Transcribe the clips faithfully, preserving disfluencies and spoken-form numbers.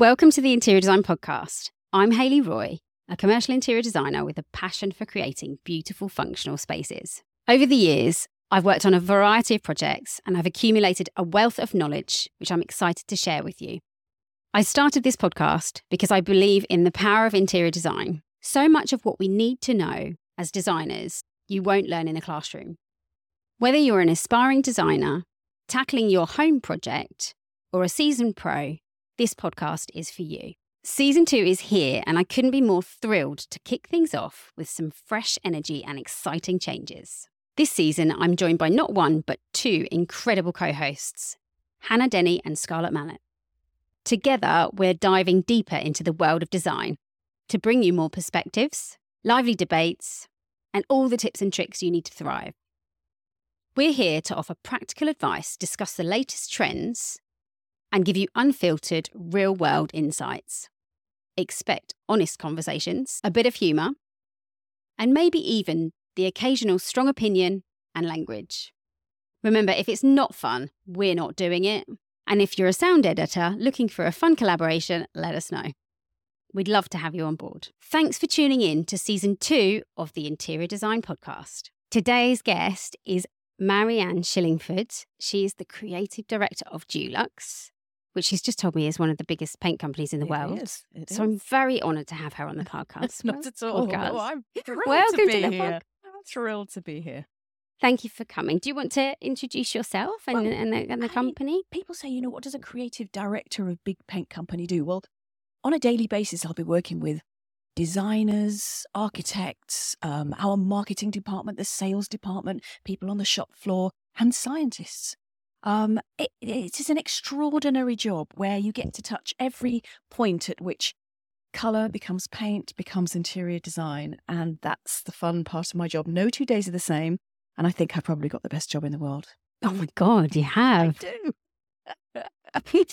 Welcome to the Interior Design Podcast. I'm Hayley Roy, a commercial interior designer with a passion for creating beautiful functional spaces. Over the years, I've worked on a variety of projects and I've accumulated a wealth of knowledge, which I'm excited to share with you. I started this podcast because I believe in the power of interior design. So much of what we need to know as designers, you won't learn in a classroom. Whether you're an aspiring designer, tackling your home project, or a seasoned pro, this podcast is for you. Season two is here, and I couldn't be more thrilled to kick things off with some fresh energy and exciting changes. This season, I'm joined by not one, but two incredible co-hosts, Hannah Denny and Scarlett Mallet. Together, we're diving deeper into the world of design to bring you more perspectives, lively debates, and all the tips and tricks you need to thrive. We're here to offer practical advice, discuss the latest trends, and give you unfiltered, real-world insights. Expect honest conversations, a bit of humour, and maybe even the occasional strong opinion and language. Remember, if it's not fun, we're not doing it. And if you're a sound editor looking for a fun collaboration, let us know. We'd love to have you on board. Thanks for tuning in to season two of the Interior Design Podcast. Today's guest is Marianne Shillingford. She is the creative director of Dulux, which she's just told me is one of the biggest paint companies in the it world. Is, it so is. I'm very honoured to have her on the podcast. Not at all. Podcast. Oh, I'm thrilled Welcome to be to the here. pod- I'm thrilled to be here. Thank you for coming. Do you want to introduce yourself and, Well, and, the, and the I- company? People say, you know, what does a creative director of a big paint company do? Well, on a daily basis, I'll be working with designers, architects, um, our marketing department, the sales department, people on the shop floor, and scientists. Um, it, it is an extraordinary job where you get to touch every point at which colour becomes paint, becomes interior design. And that's the fun part of my job. No two days are the same. And I think I've probably got the best job in the world. Oh my God, you have. I do.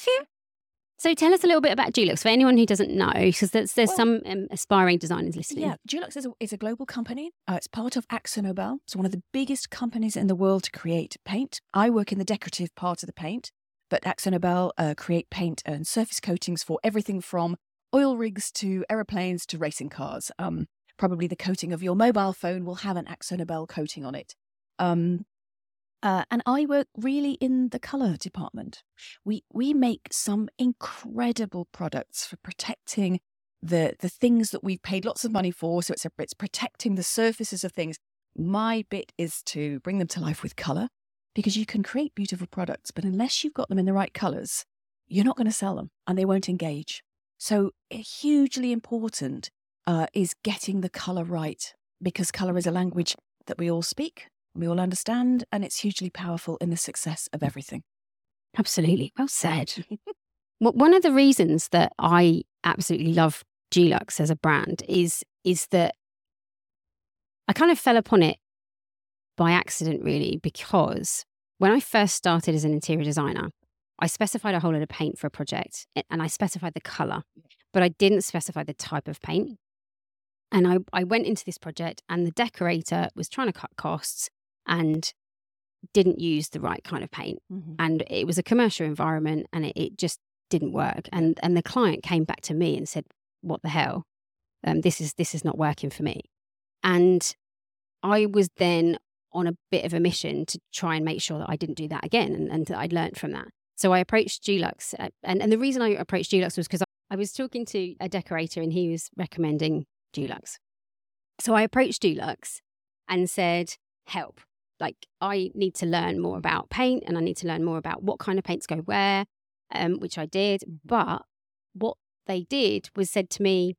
So tell us a little bit about Dulux for anyone who doesn't know, because there's, there's Well, some um, aspiring designers listening. Yeah, Dulux is a, is a global company. Uh, it's part of AkzoNobel. It's one of the biggest companies in the world to create paint. I work in the decorative part of the paint, but AkzoNobel uh, create paint and surface coatings for everything from oil rigs to aeroplanes to racing cars. Um, probably the coating of your mobile phone will have an AkzoNobel coating on it. Um, Uh, and I work really in the colour department. We we make some incredible products for protecting the the things that we've paid lots of money for. So it's a, it's protecting the surfaces of things. My bit is to bring them to life with colour, because you can create beautiful products, but unless you've got them in the right colours, you're not going to sell them and they won't engage. So hugely important uh, is getting the colour right, because colour is a language that we all speak. We all understand, and it's hugely powerful in the success of everything. Absolutely. Well said. Well, one of the reasons that I absolutely love Dulux as a brand is, is that I kind of fell upon it by accident, really, because when I first started as an interior designer, I specified a whole lot of paint for a project and I specified the colour, but I didn't specify the type of paint. And I, I went into this project and the decorator was trying to cut costs and didn't use the right kind of paint. Mm-hmm. And it was a commercial environment and it, it just didn't work. And and the client came back to me and said, what the hell? Um, this is this is not working for me. And I was then on a bit of a mission to try and make sure that I didn't do that again and, and that I'd learned from that. So I approached Dulux. Uh, and, and the reason I approached Dulux was because I, I was talking to a decorator and he was recommending Dulux. So I approached Dulux and said, help. Like, I need to learn more about paint and I need to learn more about what kind of paints go where, um, which I did. But what they did was said to me,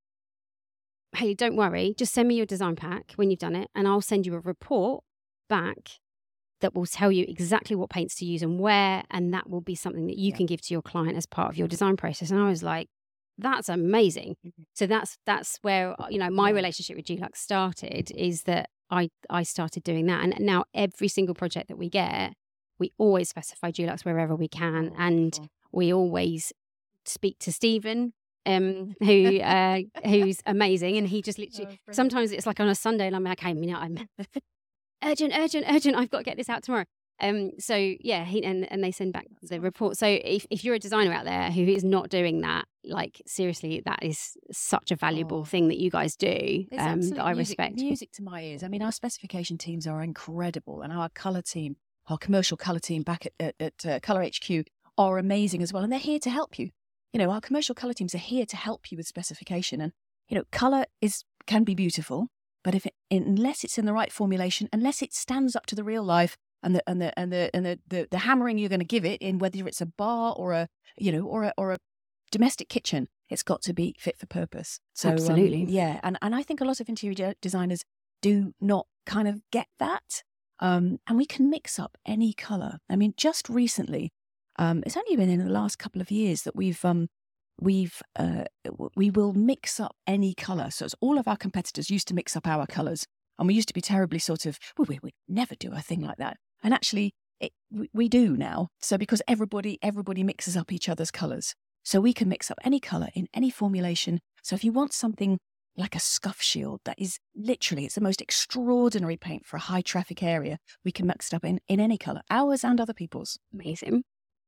hey, don't worry, just send me your design pack when you've done it and I'll send you a report back that will tell you exactly what paints to use and where, and that will be something that you Yeah. can give to your client as part of your design process. And I was like, that's amazing. Mm-hmm. So that's that's where, you know, my Yeah. relationship with Dulux started, is that I, I started doing that. And now every single project that we get, we always specify Dulux wherever we can. Oh, And wonderful. we always speak to Stephen, um, who uh, who's amazing. And he just literally, Oh, brilliant. sometimes it's like on a Sunday and I'm like, okay, you know, I'm urgent, urgent, urgent. I've got to get this out tomorrow. Um, so yeah, he, and, and they send back the report. So if, if you're a designer out there who is not doing that, like seriously, that is such a valuable Oh. thing that you guys do. It's Um, absolute that I music, respect. music to my ears. I mean, our specification teams are incredible, and our colour team, our commercial colour team back at, at, at uh, Colour H Q are amazing as well, and they're here to help you. You know, our commercial colour teams are here to help you with specification, and you know, colour is can be beautiful, but if it, unless it's in the right formulation, unless it stands up to the real life and the and the and the and the the, the hammering you're going to give it in, whether it's a bar or a you know or a or a domestic kitchen, it's got to be fit for purpose. So Absolutely. um, yeah, and and I think a lot of interior de- designers do not kind of get that. Um, and we can mix up any color. I mean, just recently, um, it's only been in the last couple of years that we've um, we've uh, we will mix up any color. So it's all of our competitors used to mix up our colors, and we used to be terribly sort of well, we would never do a thing like that. And actually, it, we, we do now. So because everybody everybody mixes up each other's colors, so we can mix up any color in any formulation. So if you want something like a scuff shield that is literally, it's the most extraordinary paint for a high traffic area, we can mix it up in, in any colour, ours and other people's. Amazing.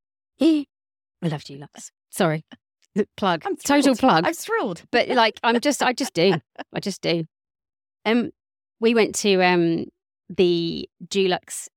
I love Dulux. Sorry. Plug. I'm Total thrilled. plug. I'm thrilled. But like, I'm just, I just do. I just do. Um, we went to um the Dulux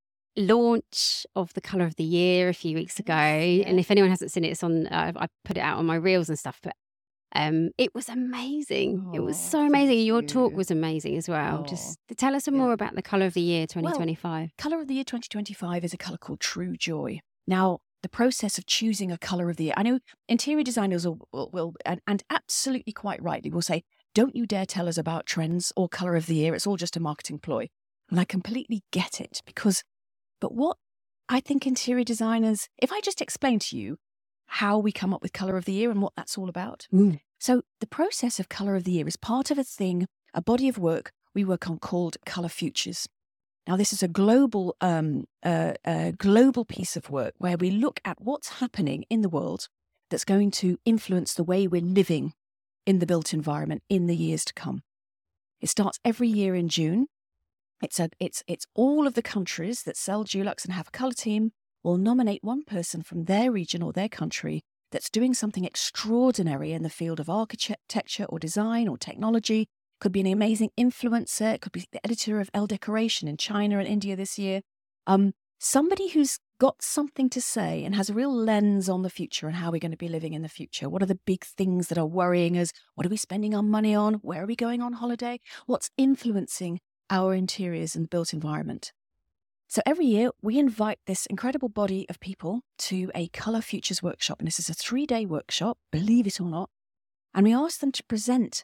launch of the Colour of the Year a few weeks ago. Yes, And yeah. if anyone hasn't seen it, it's on, uh, I put it out on my reels and stuff, but Um, it was amazing. Oh, it was so thank amazing. Your talk you. was amazing as well. Oh, Just to tell us some yeah. more about the Colour of the Year twenty twenty-five. Colour of the Year twenty twenty-five is a colour called True Joy. Now, the process of choosing a colour of the year, I know interior designers will, will, will and, and absolutely quite rightly, will say, don't you dare tell us about trends or colour of the year. It's all just a marketing ploy. And I completely get it because, but what I think interior designers, if I just explain to you how we come up with colour of the year and what that's all about. Mm. So the process of colour of the year is part of a thing, a body of work we work on called Colour Futures. Now, this is a global, um, uh, uh, global piece of work where we look at what's happening in the world that's going to influence the way we're living in the built environment in the years to come. It starts every year in June. It's a, it's, it's all of the countries that sell Dulux and have a colour team will nominate one person from their region or their country that's doing something extraordinary in the field of architecture or design or technology. Could be an amazing influencer. It could be the editor of Elle Decoration in China and India this year. Um, somebody who's got something to say and has a real lens on the future and how we're going to be living in the future. What are the big things that are worrying us? What are we spending our money on? Where are we going on holiday? What's influencing our interiors and the built environment? So every year we invite this incredible body of people to a Colour Futures workshop. And this is a three-day workshop, believe it or not. And we ask them to present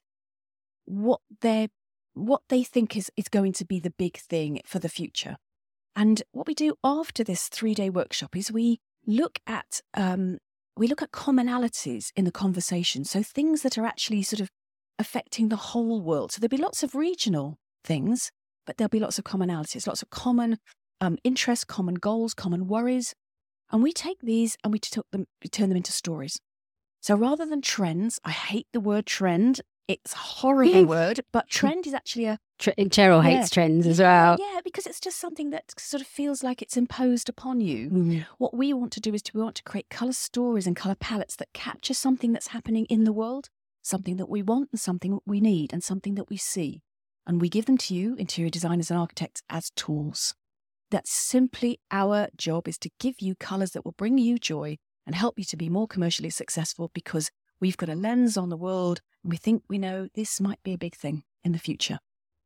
what they what they think is, is going to be the big thing for the future. And what we do after this three-day workshop is we look at um, we look at commonalities in the conversation. So things that are actually sort of affecting the whole world. So there'll be lots of regional things, but there'll be lots of commonalities, lots of common um, interests, common goals, common worries. And we take these and we, took them, we turn them into stories. So rather than trends, I hate the word trend. It's a horrible word, but trend is actually a... Tre- Cheryl Yeah. hates trends as well. Yeah, because it's just something that sort of feels like it's imposed upon you. Mm. What we want to do is to, we want to create colour stories and colour palettes that capture something that's happening in the world, something that we want and something we need and something that we see. And we give them to you, interior designers and architects, as tools. That's simply our job, is to give you colours that will bring you joy and help you to be more commercially successful, because we've got a lens on the world and we think we know this might be a big thing in the future.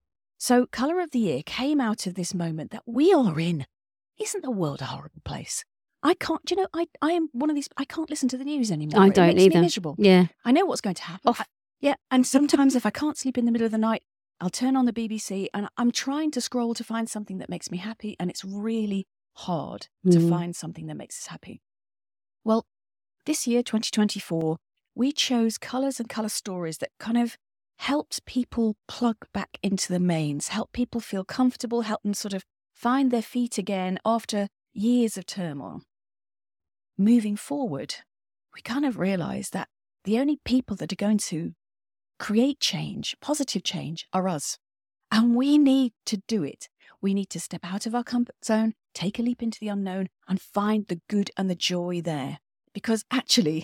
So Colour of the Year came out of this moment that we are in. Isn't the world a horrible place? I can't, do you know, I, I am one of these, I can't listen to the news anymore. I It don't makes either. me miserable. Yeah. I know what's going to happen. Off. I- yeah, and sometimes if I can't sleep in the middle of the night, I'll turn on the B B C and I'm trying to scroll to find something that makes me happy, and it's really hard to Mm. find something that makes us happy. Well, this year, twenty twenty-four, we chose colours and colour stories that kind of helped people plug back into the mains, help people feel comfortable, help them sort of find their feet again after years of turmoil. Moving forward, we kind of realised that the only people that are going to create change, positive change, are us. And we need to do it. We need to step out of our comfort zone, take a leap into the unknown, and find the good and the joy there. Because actually,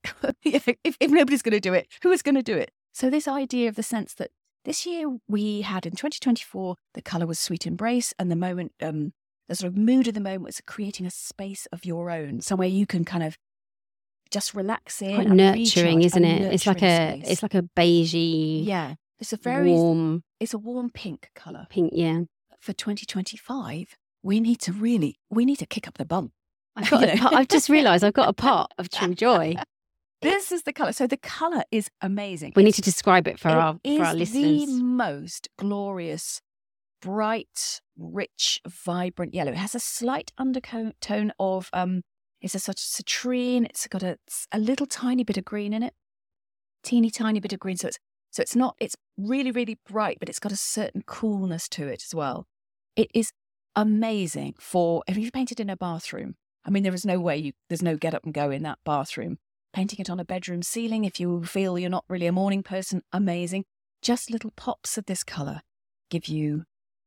if, if, if nobody's going to do it, who is going to do it? So this idea of the sense that this year we had in twenty twenty-four, the colour was sweet embrace, and the moment, um, the sort of mood of the moment was creating a space of your own, somewhere you can kind of just relax in. Quite and nurturing, recharge, isn't a it? It's like a nurturing it's space. like a beigey, Yeah, it's a very warm it's a warm pink colour. pink. Yeah, For twenty twenty-five, we need to really we need to kick up the bum. I've got. You A know? pot, I've just realised I've got a pot of True Joy. This is the colour. So the colour is amazing. We need to describe it for It our is for our listeners. the most glorious, bright, rich, vibrant yellow. It has a slight undertone of um. It's a sort of citrine. It's got a a little tiny bit of green in it, teeny tiny bit of green. So it's so it's not. It's really really bright, but it's got a certain coolness to it as well. It is amazing for if you've painted in a bathroom. I mean, there is no way you. There's no get up and go in that bathroom. Painting it on a bedroom ceiling, if you feel you're not really a morning person, amazing. Just little pops of this colour give you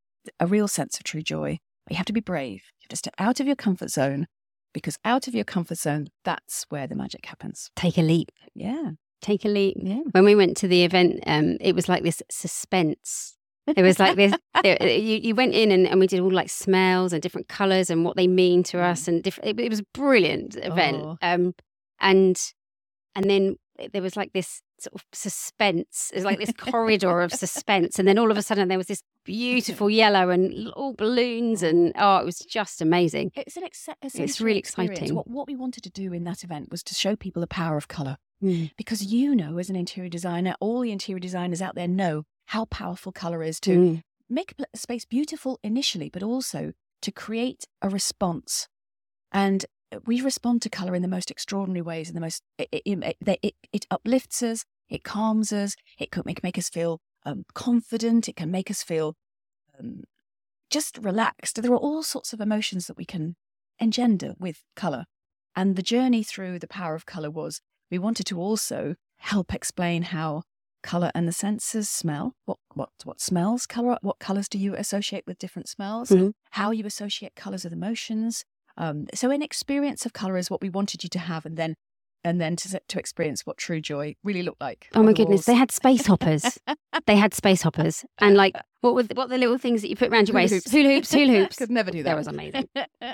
a real sense of true joy. But you have to be brave. You have to step out of your comfort zone, because out of your comfort zone, that's where the magic happens. Take a leap. Yeah. Take a leap. Yeah. When we went to the event, um, it was like this suspense. It was like this. It, you, you went in and, and we did all like smells and different colours and what they mean to us, and different. It, it was a brilliant event. Oh. Um, and and then there was like this sort of suspense. It was like this corridor of suspense, and then all of a sudden there was this beautiful yellow and all balloons, and oh, it was just amazing. It's an ex- It's sensory really experience. exciting. What, what we wanted to do in that event was to show people the power of colour. Mm. Because you know, as an interior designer, all the interior designers out there know how powerful colour is to Mm. make a pl- a space beautiful initially, but also to create a response. And we respond to colour in the most extraordinary ways, in the most, it, it, it, it, it uplifts us, it calms us, it can make, make us feel um, confident, it can make us feel um, just relaxed. There are all sorts of emotions that we can engender with colour. And the journey through the power of colour was, we wanted to also help explain how colour and the senses smell, what what what smells colour, what colours do you associate with different smells, Mhm. how you associate colours with emotions. Um, so an experience of colour is what we wanted you to have, and then and then to to experience what true joy really looked like. Oh on my the goodness, walls. they had space hoppers. They had space hoppers, and like what were the, what were the little things that you put around your Hula waist? hoops. Hula hoops, hula hoops. Could never do that. That was amazing.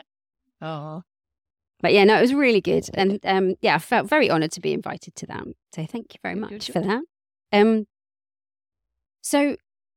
Oh, But yeah, no, it was really good, and um, yeah, I felt very honoured to be invited to that. So thank you very Good, much good, for good. that. Um, so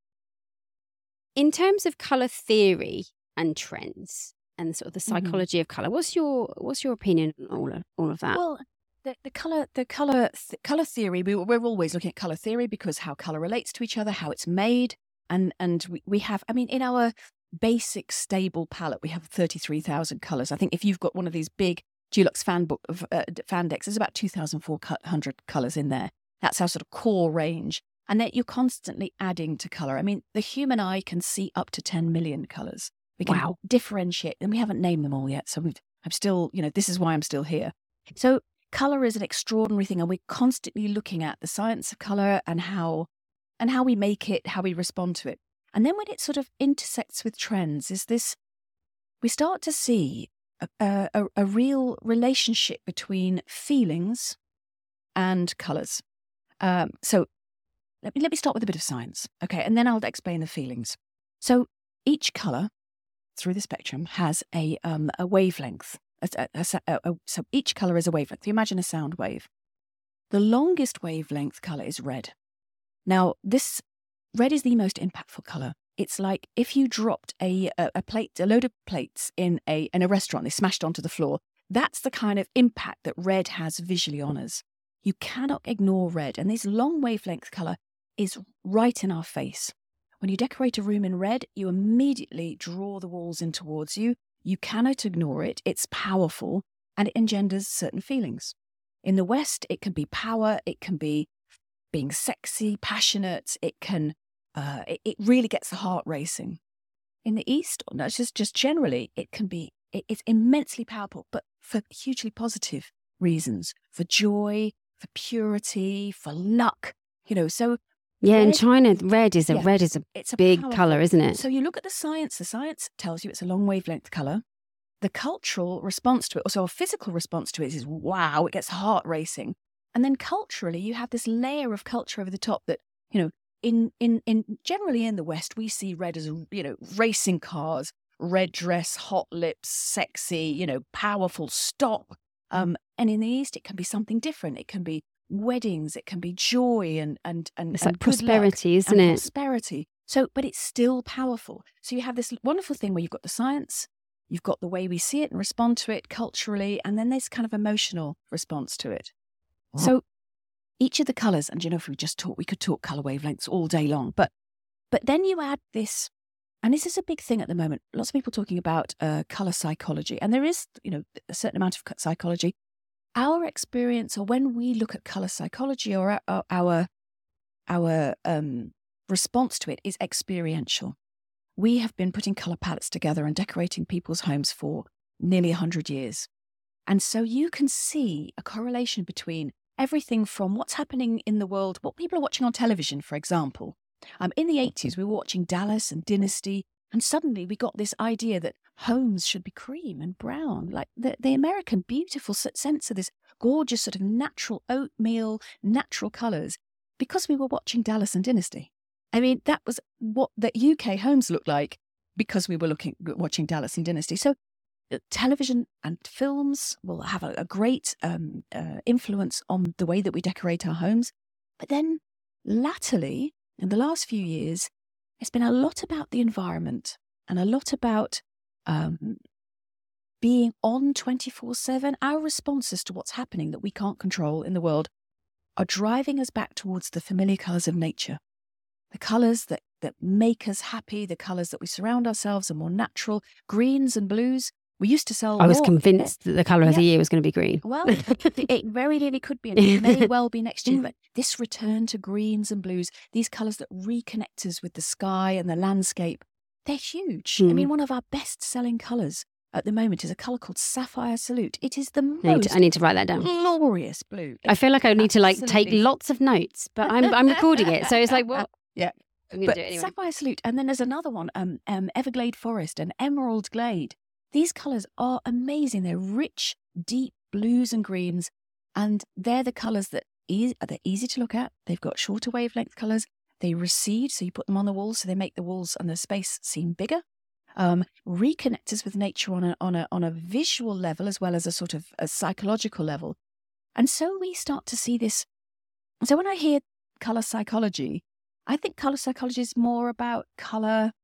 in terms of colour theory and trends and sort of the Mhm. psychology of colour, what's your what's your opinion on all of all of that? well, the the color the color th- color theory. We we're always looking at color theory because how color relates to each other, how it's made, and and we, we have. I mean, in our basic stable palette, we have thirty-three thousand colors. I think if you've got one of these big Dulux fan book of uh, fan decks, there's about two thousand four hundred colors in there. That's our sort of core range, and that you're constantly adding to color. I mean, the human eye can see up to ten million colors. We can Wow. differentiate, and we haven't named them all yet. So we've, I'm still, you know, this is why I'm still here. So color is an extraordinary thing, and we're constantly looking at the science of color and how and how we make it, how we respond to it. And then when it sort of intersects with trends, is this we start to see a, a, a real relationship between feelings and colors. Um, so let me let me start with a bit of science, okay, and then I'll explain the feelings. So each color through the spectrum has a um, a wavelength. A, a, a, a, so each color is a wavelength. You imagine a sound wave. The longest wavelength color is red. Now, this red is the most impactful color. It's like if you dropped a, a a plate, a load of plates in a in a restaurant, they smashed onto the floor. That's the kind of impact that red has visually on us. You cannot ignore red, and this long wavelength color is right in our face. When you decorate a room in red, you immediately draw the walls in towards you. You cannot ignore it. It's powerful, and it engenders certain feelings. In the West, it can be power. It can be being sexy, passionate. It can, uh, it, it really gets the heart racing. In the East, no, it's just, just generally, it can be, it, it's immensely powerful, but for hugely positive reasons, for joy, for purity, for luck. You know, so Yeah, red, in China, red is a yeah, red is a it's a big powerful colour, isn't it? So you look at the science. The science tells you it's a long wavelength colour. The cultural response to it, also a physical response to it, is wow, it gets heart racing. And then culturally, you have this layer of culture over the top that, you know, in in in generally in the West, we see red as, you know, racing cars, red dress, hot lips, sexy, you know, powerful, stop. Um, and in the East, it can be something different. It can be weddings, it can be joy and and and It's and like good luck prosperity, isn't and it? prosperity. So, but it's still powerful. So you have this wonderful thing where you've got the science, you've got the way we see it and respond to it culturally, and then there's kind of emotional response to it. What? So each of the colours, and you know, if we just talk, we could talk colour wavelengths all day long, but but then you add this, and this is a big thing at the moment. Lots of people talking about uh, colour psychology, and there is, you know, a certain amount of psychology. Our experience, or when we look at colour psychology, or our our, our um, response to it is experiential. We have been putting colour palettes together and decorating people's homes for nearly one hundred years. And so you can see a correlation between everything from what's happening in the world, what people are watching on television, for example. Um, in the eighties, we were watching Dallas and Dynasty, and suddenly we got this idea that homes should be cream and brown, like the, the American beautiful sense of this gorgeous sort of natural oatmeal, natural colours, because we were watching Dallas and Dynasty. I mean, that was what the U K homes looked like because we were looking, watching Dallas and Dynasty. So uh, television and films will have a, a great um, uh, influence on the way that we decorate our homes. But then latterly, in the last few years, it's been a lot about the environment and a lot about um, being on twenty-four seven. Our responses to what's happening that we can't control in the world are driving us back towards the familiar colours of nature. The colours that, that make us happy, the colours that we surround ourselves are more natural, greens and blues. We used to sell I was more, convinced that the colour of yeah. the year was going to be green. Well, it very nearly could be, and it may well be next year. But this return to greens and blues, these colours that reconnect us with the sky and the landscape, they're huge. Mm. I mean, one of our best-selling colours at the moment is a colour called Sapphire Salute. It is the I need, most to, I need to write that down. glorious blue. I feel like I need to like take Absolutely. lots of notes, but I'm I'm recording it, so it's like, what? Yeah. I'm going But to do it anyway. Sapphire Salute, and then there's another one, um, um, Everglade Forest and Emerald Glade. These colours are amazing. They're rich, deep blues and greens, and they're the colours that e- they're easy to look at. They've got shorter wavelength colours. They recede, so you put them on the walls, so they make the walls and the space seem bigger. Um, reconnect us with nature on a on a on a visual level as well as a sort of a psychological level, and so we start to see this. So when I hear colour psychology, I think colour psychology is more about colour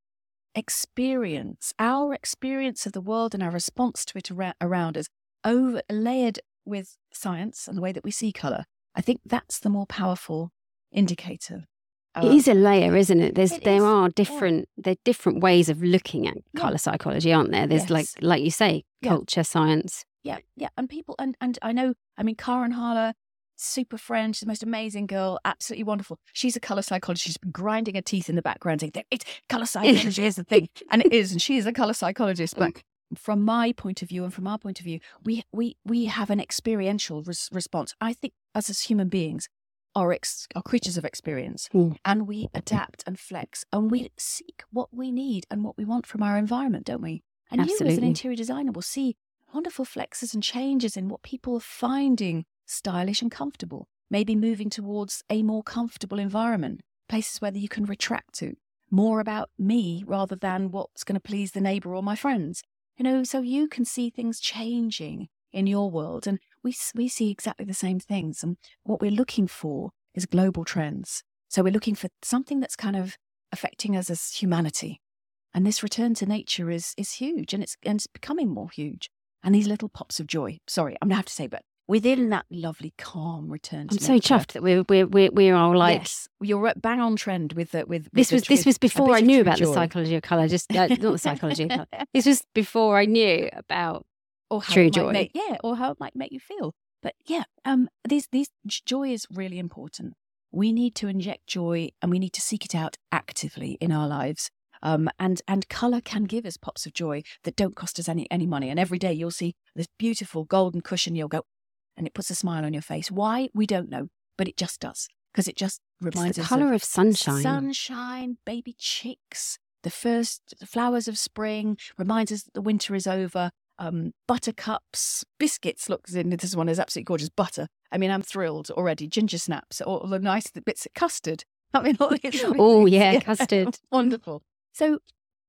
experience, our experience of the world and our response to it ar- around us, over layered with science and the way that we see colour. I think that's the more powerful indicator. It is a layer, isn't it? There's It there is, are different there are different ways of looking at Yeah. colour psychology, aren't there? There's Yes. like like you say, Yeah. culture, science. Yeah, yeah, and people, and and I know, I mean, Karen Harler, super friend, she's the most amazing girl, absolutely wonderful. She's a colour psychologist. She's been grinding her teeth in the background saying, it's colour psychology is the thing. And it is, and she is a colour psychologist. But from my point of view and from our point of view, we we we have an experiential res- response. I think us as human beings are, ex- are creatures of experience, Mm. and we adapt and flex, and we seek what we need and what we want from our environment, don't we? And you as an Absolutely. interior designer will see wonderful flexes and changes in what people are finding stylish and comfortable, maybe moving towards a more comfortable environment, places where you can retract to, more about me rather than what's going to please the neighbour or my friends. You know, so you can see things changing in your world, and we we see exactly the same things. And what we're looking for is global trends. So we're looking for something that's kind of affecting us as humanity. And this return to nature is is huge, and it's and it's becoming more huge. And these little pops of joy. Sorry, I'm gonna have to say, but within that lovely, calm return to I'm so nature. chuffed that we're we're we're, we're all like Yes, you're right, bang on trend with the with. with this the was tr- this with was a before bit I of knew true about the joy. psychology of colour. Just uh, not the psychology of colour. This was before I knew about or how true it might joy. make, yeah, or how it might make you feel. But yeah, um, these these joy is really important. We need to inject joy, and we need to seek it out actively in our lives. Um, and and colour can give us pops of joy that don't cost us any any money. And every day you'll see this beautiful golden cushion. You'll go, and it puts a smile on your face. Why? We don't know, but it just does, because it just reminds it's the us colour of, of sunshine. Sunshine, baby chicks, the first flowers of spring, reminds us that the winter is over. Um, buttercups, biscuits, look, this one is absolutely gorgeous. Butter. I mean, I'm thrilled already. Ginger snaps, all the nice bits of custard. I mean, all these oh, yeah, yeah, custard. Wonderful. So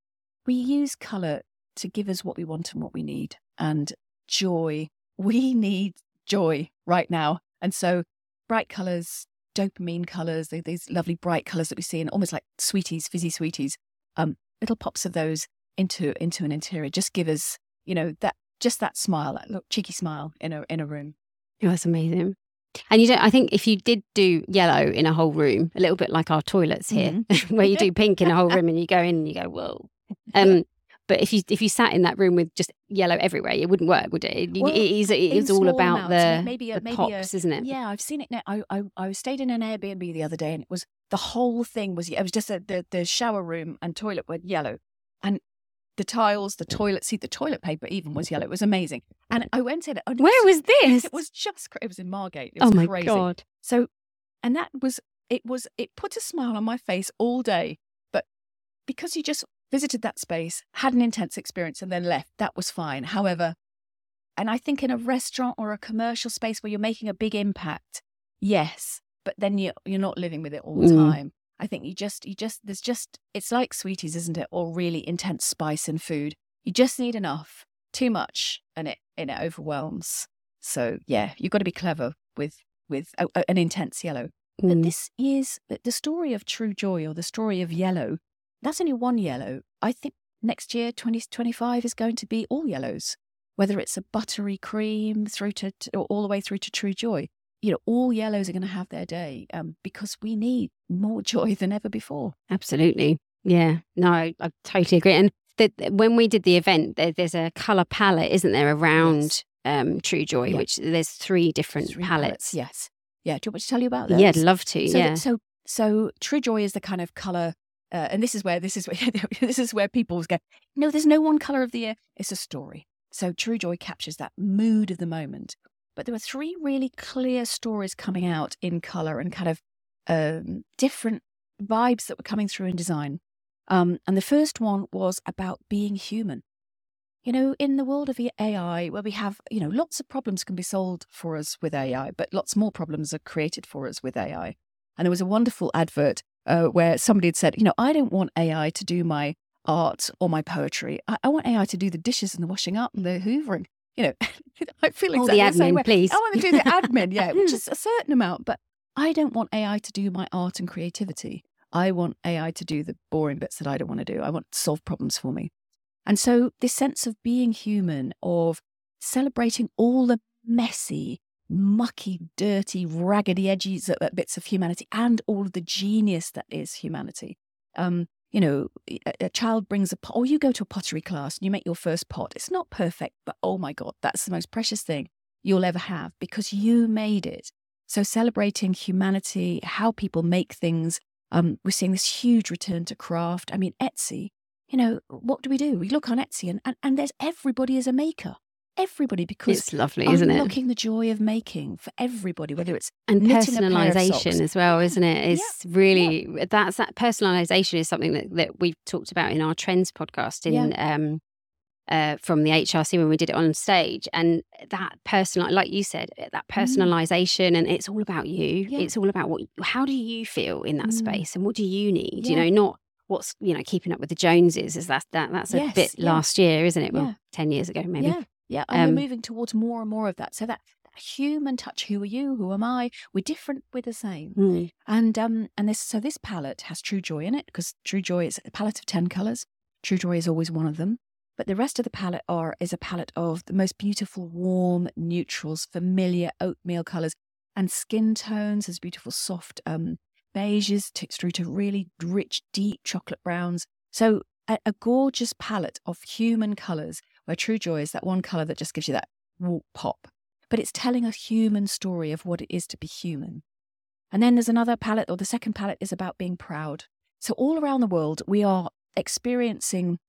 we use colour to give us what we want and what we need. And joy. We need joy right now. And so bright colours, dopamine colours, these lovely bright colours that we see in almost like sweeties, fizzy sweeties, um, little pops of those into into an interior just give us, you know, that just that smile, that little cheeky smile in a in a room. Oh, that's amazing. And you don't, I think if you did do yellow in a whole room, a little bit like our toilets here, mm-hmm. where you do pink in a whole room and you go in and you go, whoa. Um, but if you if you sat in that room with just yellow everywhere, it wouldn't work, would it? Well, it is it is all about amounts, the, maybe a, the maybe pops, a, isn't it? Yeah, I've seen it now. I, I I stayed in an Airbnb the other day, and it was the whole thing was it was just a, the the shower room and toilet were yellow, and the tiles, the toilet seat, the toilet paper even was yellow. It was amazing. And I went in. And Where was this? It was just it was in Margate. It was oh my crazy. God! So, and that was it was it put a smile on my face all day, but because you just visited that space, had an intense experience and then left, that was fine. However, and I think in a restaurant or a commercial space where you're making a big impact, yes, but then you're, you're not living with it all the mm. time. I think you just, you just, there's just, it's like sweeties, isn't it? Or really intense spice in food. You just need enough, too much, and it, and it overwhelms. So yeah, you've got to be clever with, with a, a, an intense yellow. Mm. But this is the story of True Joy, or the story of yellow. That's only one yellow. I think next year, twenty twenty-five, is going to be all yellows, whether it's a buttery cream through to, to or all the way through to True Joy. You know, all yellows are going to have their day um, because we need more joy than ever before. Absolutely. Yeah. No, I, I totally agree. And the, when we did the event, there, there's a colour palette, isn't there, around yes. um, True Joy, yeah. which there's three different three palettes. palettes. Yes. Yeah. Do you want me to tell you about those? Yeah, I'd love to. So, yeah. So, so True Joy is the kind of colour. Uh, and this is where this is where this is where people go, no, there's no one colour of the year. It's a story. So True Joy captures that mood of the moment. But there were three really clear stories coming out in colour and kind of um, different vibes that were coming through in design. Um, and the first one was about being human. You know, in the world of A I, where we have, you know, lots of problems can be solved for us with A I, but lots more problems are created for us with A I. And there was a wonderful advert Uh, where somebody had said, you know, I don't want A I to do my art or my poetry. I, I want A I to do the dishes and the washing up and the hoovering. You know, I feel exactly All the admin, the same way. please. I want to do the admin, yeah, which is a certain amount. But I don't want A I to do my art and creativity. I want A I to do the boring bits that I don't want to do. I want to solve problems for me. And so this sense of being human, of celebrating all the messy, mucky, dirty, raggedy edges, uh, bits of humanity, and all of the genius that is humanity. Um, you know, a, a child brings a pot, or you go to a pottery class and you make your first pot. It's not perfect, but oh my God, that's the most precious thing you'll ever have because you made it. So celebrating humanity, how people make things. Um, we're seeing this huge return to craft. I mean, Etsy, you know, what do we do? We look on Etsy and, and, and there's everybody as a maker. Everybody, because it's lovely, isn't it? Unlocking the joy of making for everybody, whether it's and personalization as well, isn't it? It's yeah. really yeah. that's that personalization is something that, that we've talked about in our Trends podcast in yeah. um uh from the H R C when we did it on stage, and that personal, like you said, that personalization, mm. and it's all about you. Yeah. It's all about what how do you feel in that mm. space, and what do you need? Yeah. You know, not what's you know keeping up with the Joneses. Is that that that's a yes. bit yeah. last year, isn't it? Well, yeah. ten years ago, maybe. Yeah. Yeah, and um, we're moving towards more and more of that. So that, that human touch, who are you, who am I? We're different, we're the same. Mm. And um, and this so this palette has True Joy in it, because True Joy is a palette of ten colours. True Joy is always one of them. But the rest of the palette are is a palette of the most beautiful, warm neutrals, familiar oatmeal colours, and skin tones, as beautiful, soft um, beiges to, through to really rich, deep chocolate browns. So a, a gorgeous palette of human colours, where True Joy is that one colour that just gives you that whoop pop. But it's telling a human story of what it is to be human. And then there's another palette, or the second palette is about being proud. So all around the world, we are experiencing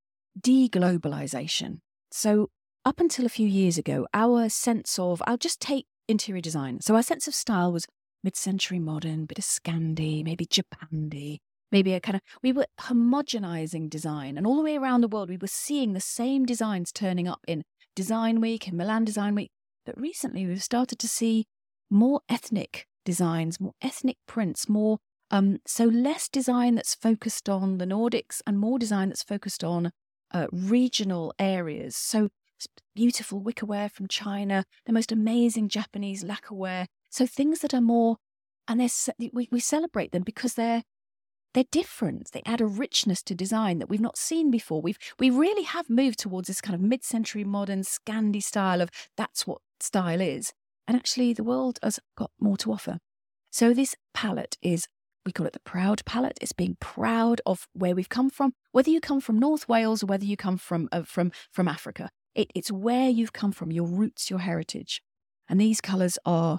deglobalization. So up until a few years ago, our sense of, I'll just take interior design. So our sense of style was mid-century modern, bit of Scandi, maybe Japandi, maybe a kind of, we were homogenizing design. And all the way around the world, we were seeing the same designs turning up in Design Week, in Milan Design Week. But recently we've started to see more ethnic designs, more ethnic prints, more, um, so less design that's focused on the Nordics and more design that's focused on uh, regional areas. So beautiful wickerware from China, the most amazing Japanese lacquerware. So things that are more, and they're, we, we celebrate them because they're they're different. They add a richness to design that we've not seen before. We've we really have moved towards this kind of mid-century modern Scandi style of that's what style is. And actually the world has got more to offer. So this palette is, we call it the Proud palette. It's being proud of where we've come from, whether you come from North Wales or whether you come from uh, from from Africa. It, it's where you've come from, your roots, your heritage. And these colours are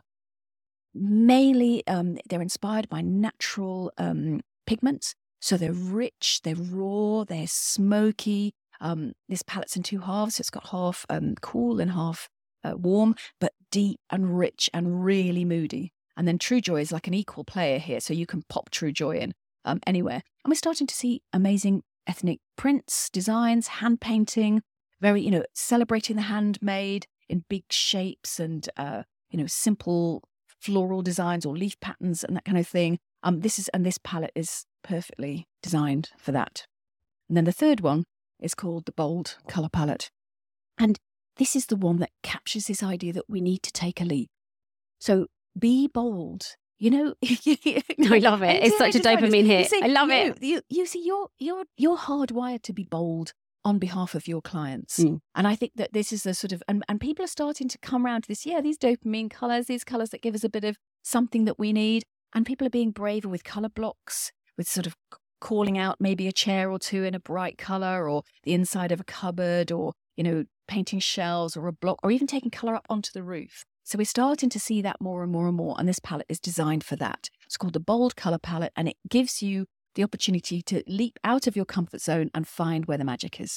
mainly, um, they're inspired by natural um, pigments. So they're rich, they're raw, they're smoky. Um, this palette's in two halves. So it's got half um, cool and half uh, warm, but deep and rich and really moody. And then True Joy is like an equal player here. So you can pop True Joy in um, anywhere. And we're starting to see amazing ethnic prints, designs, hand painting, very, you know, celebrating the handmade in big shapes and, uh, you know, simple floral designs or leaf patterns and that kind of thing. Um, this is, and this palette is perfectly designed for that. And then the third one is called the Bold Colour Palette. And this is the one that captures this idea that we need to take a leap. So be bold. You know, I love it. It's such a dopamine hit. See, I love you, it. You, you see, you're you're you're hardwired to be bold on behalf of your clients, mm. and I think that this is a sort of, and, and people are starting to come around to this. Yeah, these dopamine colours, these colours that give us a bit of something that we need, and people are being braver with colour blocks, with sort of calling out maybe a chair or two in a bright colour, or the inside of a cupboard, or you know, painting shelves or a block, or even taking colour up onto the roof. So we're starting to see that more and more and more, and this palette is designed for that. It's called the Bold Colour Palette, and it gives you the opportunity to leap out of your comfort zone and find where the magic is.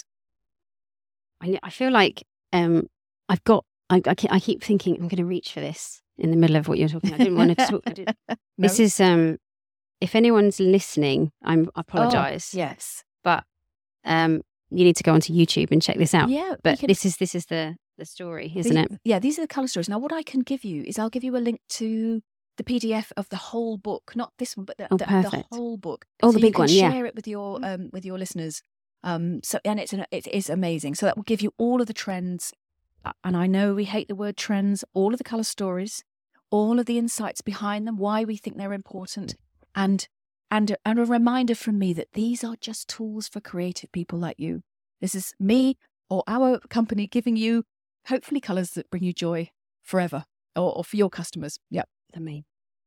I, I feel like um, I've got, I, I, keep, I keep thinking I'm going to reach for this in the middle of what you're talking about. I didn't want to talk. I didn't. No. This is, um, if anyone's listening, I'm, I apologise. Oh, yes. But um, you need to go onto YouTube and check this out. Yeah. But can... this is this is the... the story, isn't these, it? Yeah, these are the colour stories. Now, what I can give you is I'll give you a link to the P D F of the whole book, not this one, but the, oh, the, the whole book. Oh, so the big you can one, share yeah. Share it with your um, with your listeners. Um, so and it's an, it is amazing. So that will give you all of the trends. And I know we hate the word trends. All of the colour stories, all of the insights behind them, why we think they're important, and and and a reminder from me that these are just tools for creative people like you. This is me or our company giving you hopefully colours that bring you joy forever, or, or for your customers. Yeah, I mean,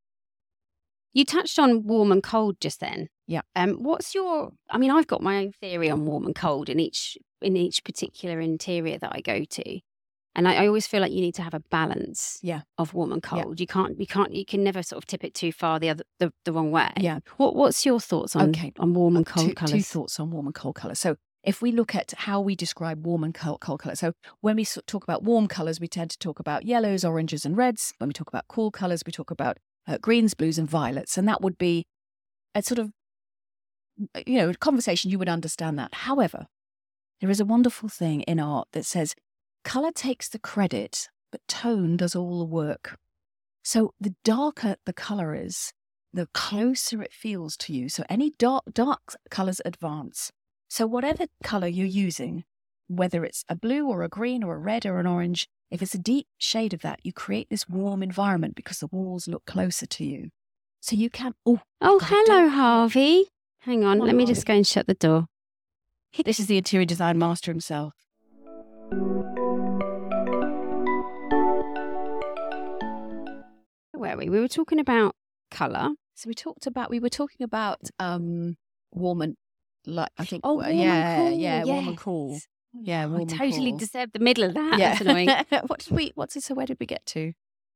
you touched on warm and cold just then. Yeah. Um, what's your? I mean, I've got my own theory on warm and cold in each in each particular interior that I go to, and I, I always feel like you need to have a balance. Yeah. Of warm and cold. Yeah. You can't. You can't. You can never sort of tip it too far the other the, the wrong way. Yeah. What What's your thoughts on okay. on warm and cold two, colours? Two thoughts on warm and cold colours. So, if we look at how we describe warm and cold, cold colours, so when we talk about warm colours, we tend to talk about yellows, oranges and reds. When we talk about cool colours, we talk about uh, greens, blues and violets. And that would be a sort of, you know, conversation, you would understand that. However, there is a wonderful thing in art that says colour takes the credit, but tone does all the work. So the darker the colour is, the closer it feels to you. So any dark, dark colours advance. So whatever colour you're using, whether it's a blue or a green or a red or an orange, if it's a deep shade of that, you create this warm environment because the walls look closer to you. So you can... Oh, oh hello, Harvey. Hang on, Come on, let me Harvey. just go and shut the door. This is the interior design master himself. Where were we? We were talking about colour. So we talked about... We were talking about um, warm and... Like I think, oh, well, warm yeah, and cool. yeah, yes. warm and cool. Yeah, warm I and totally cool. disturbed the middle of that. Yeah. That's annoying. what did we? What's it? So where did we get to?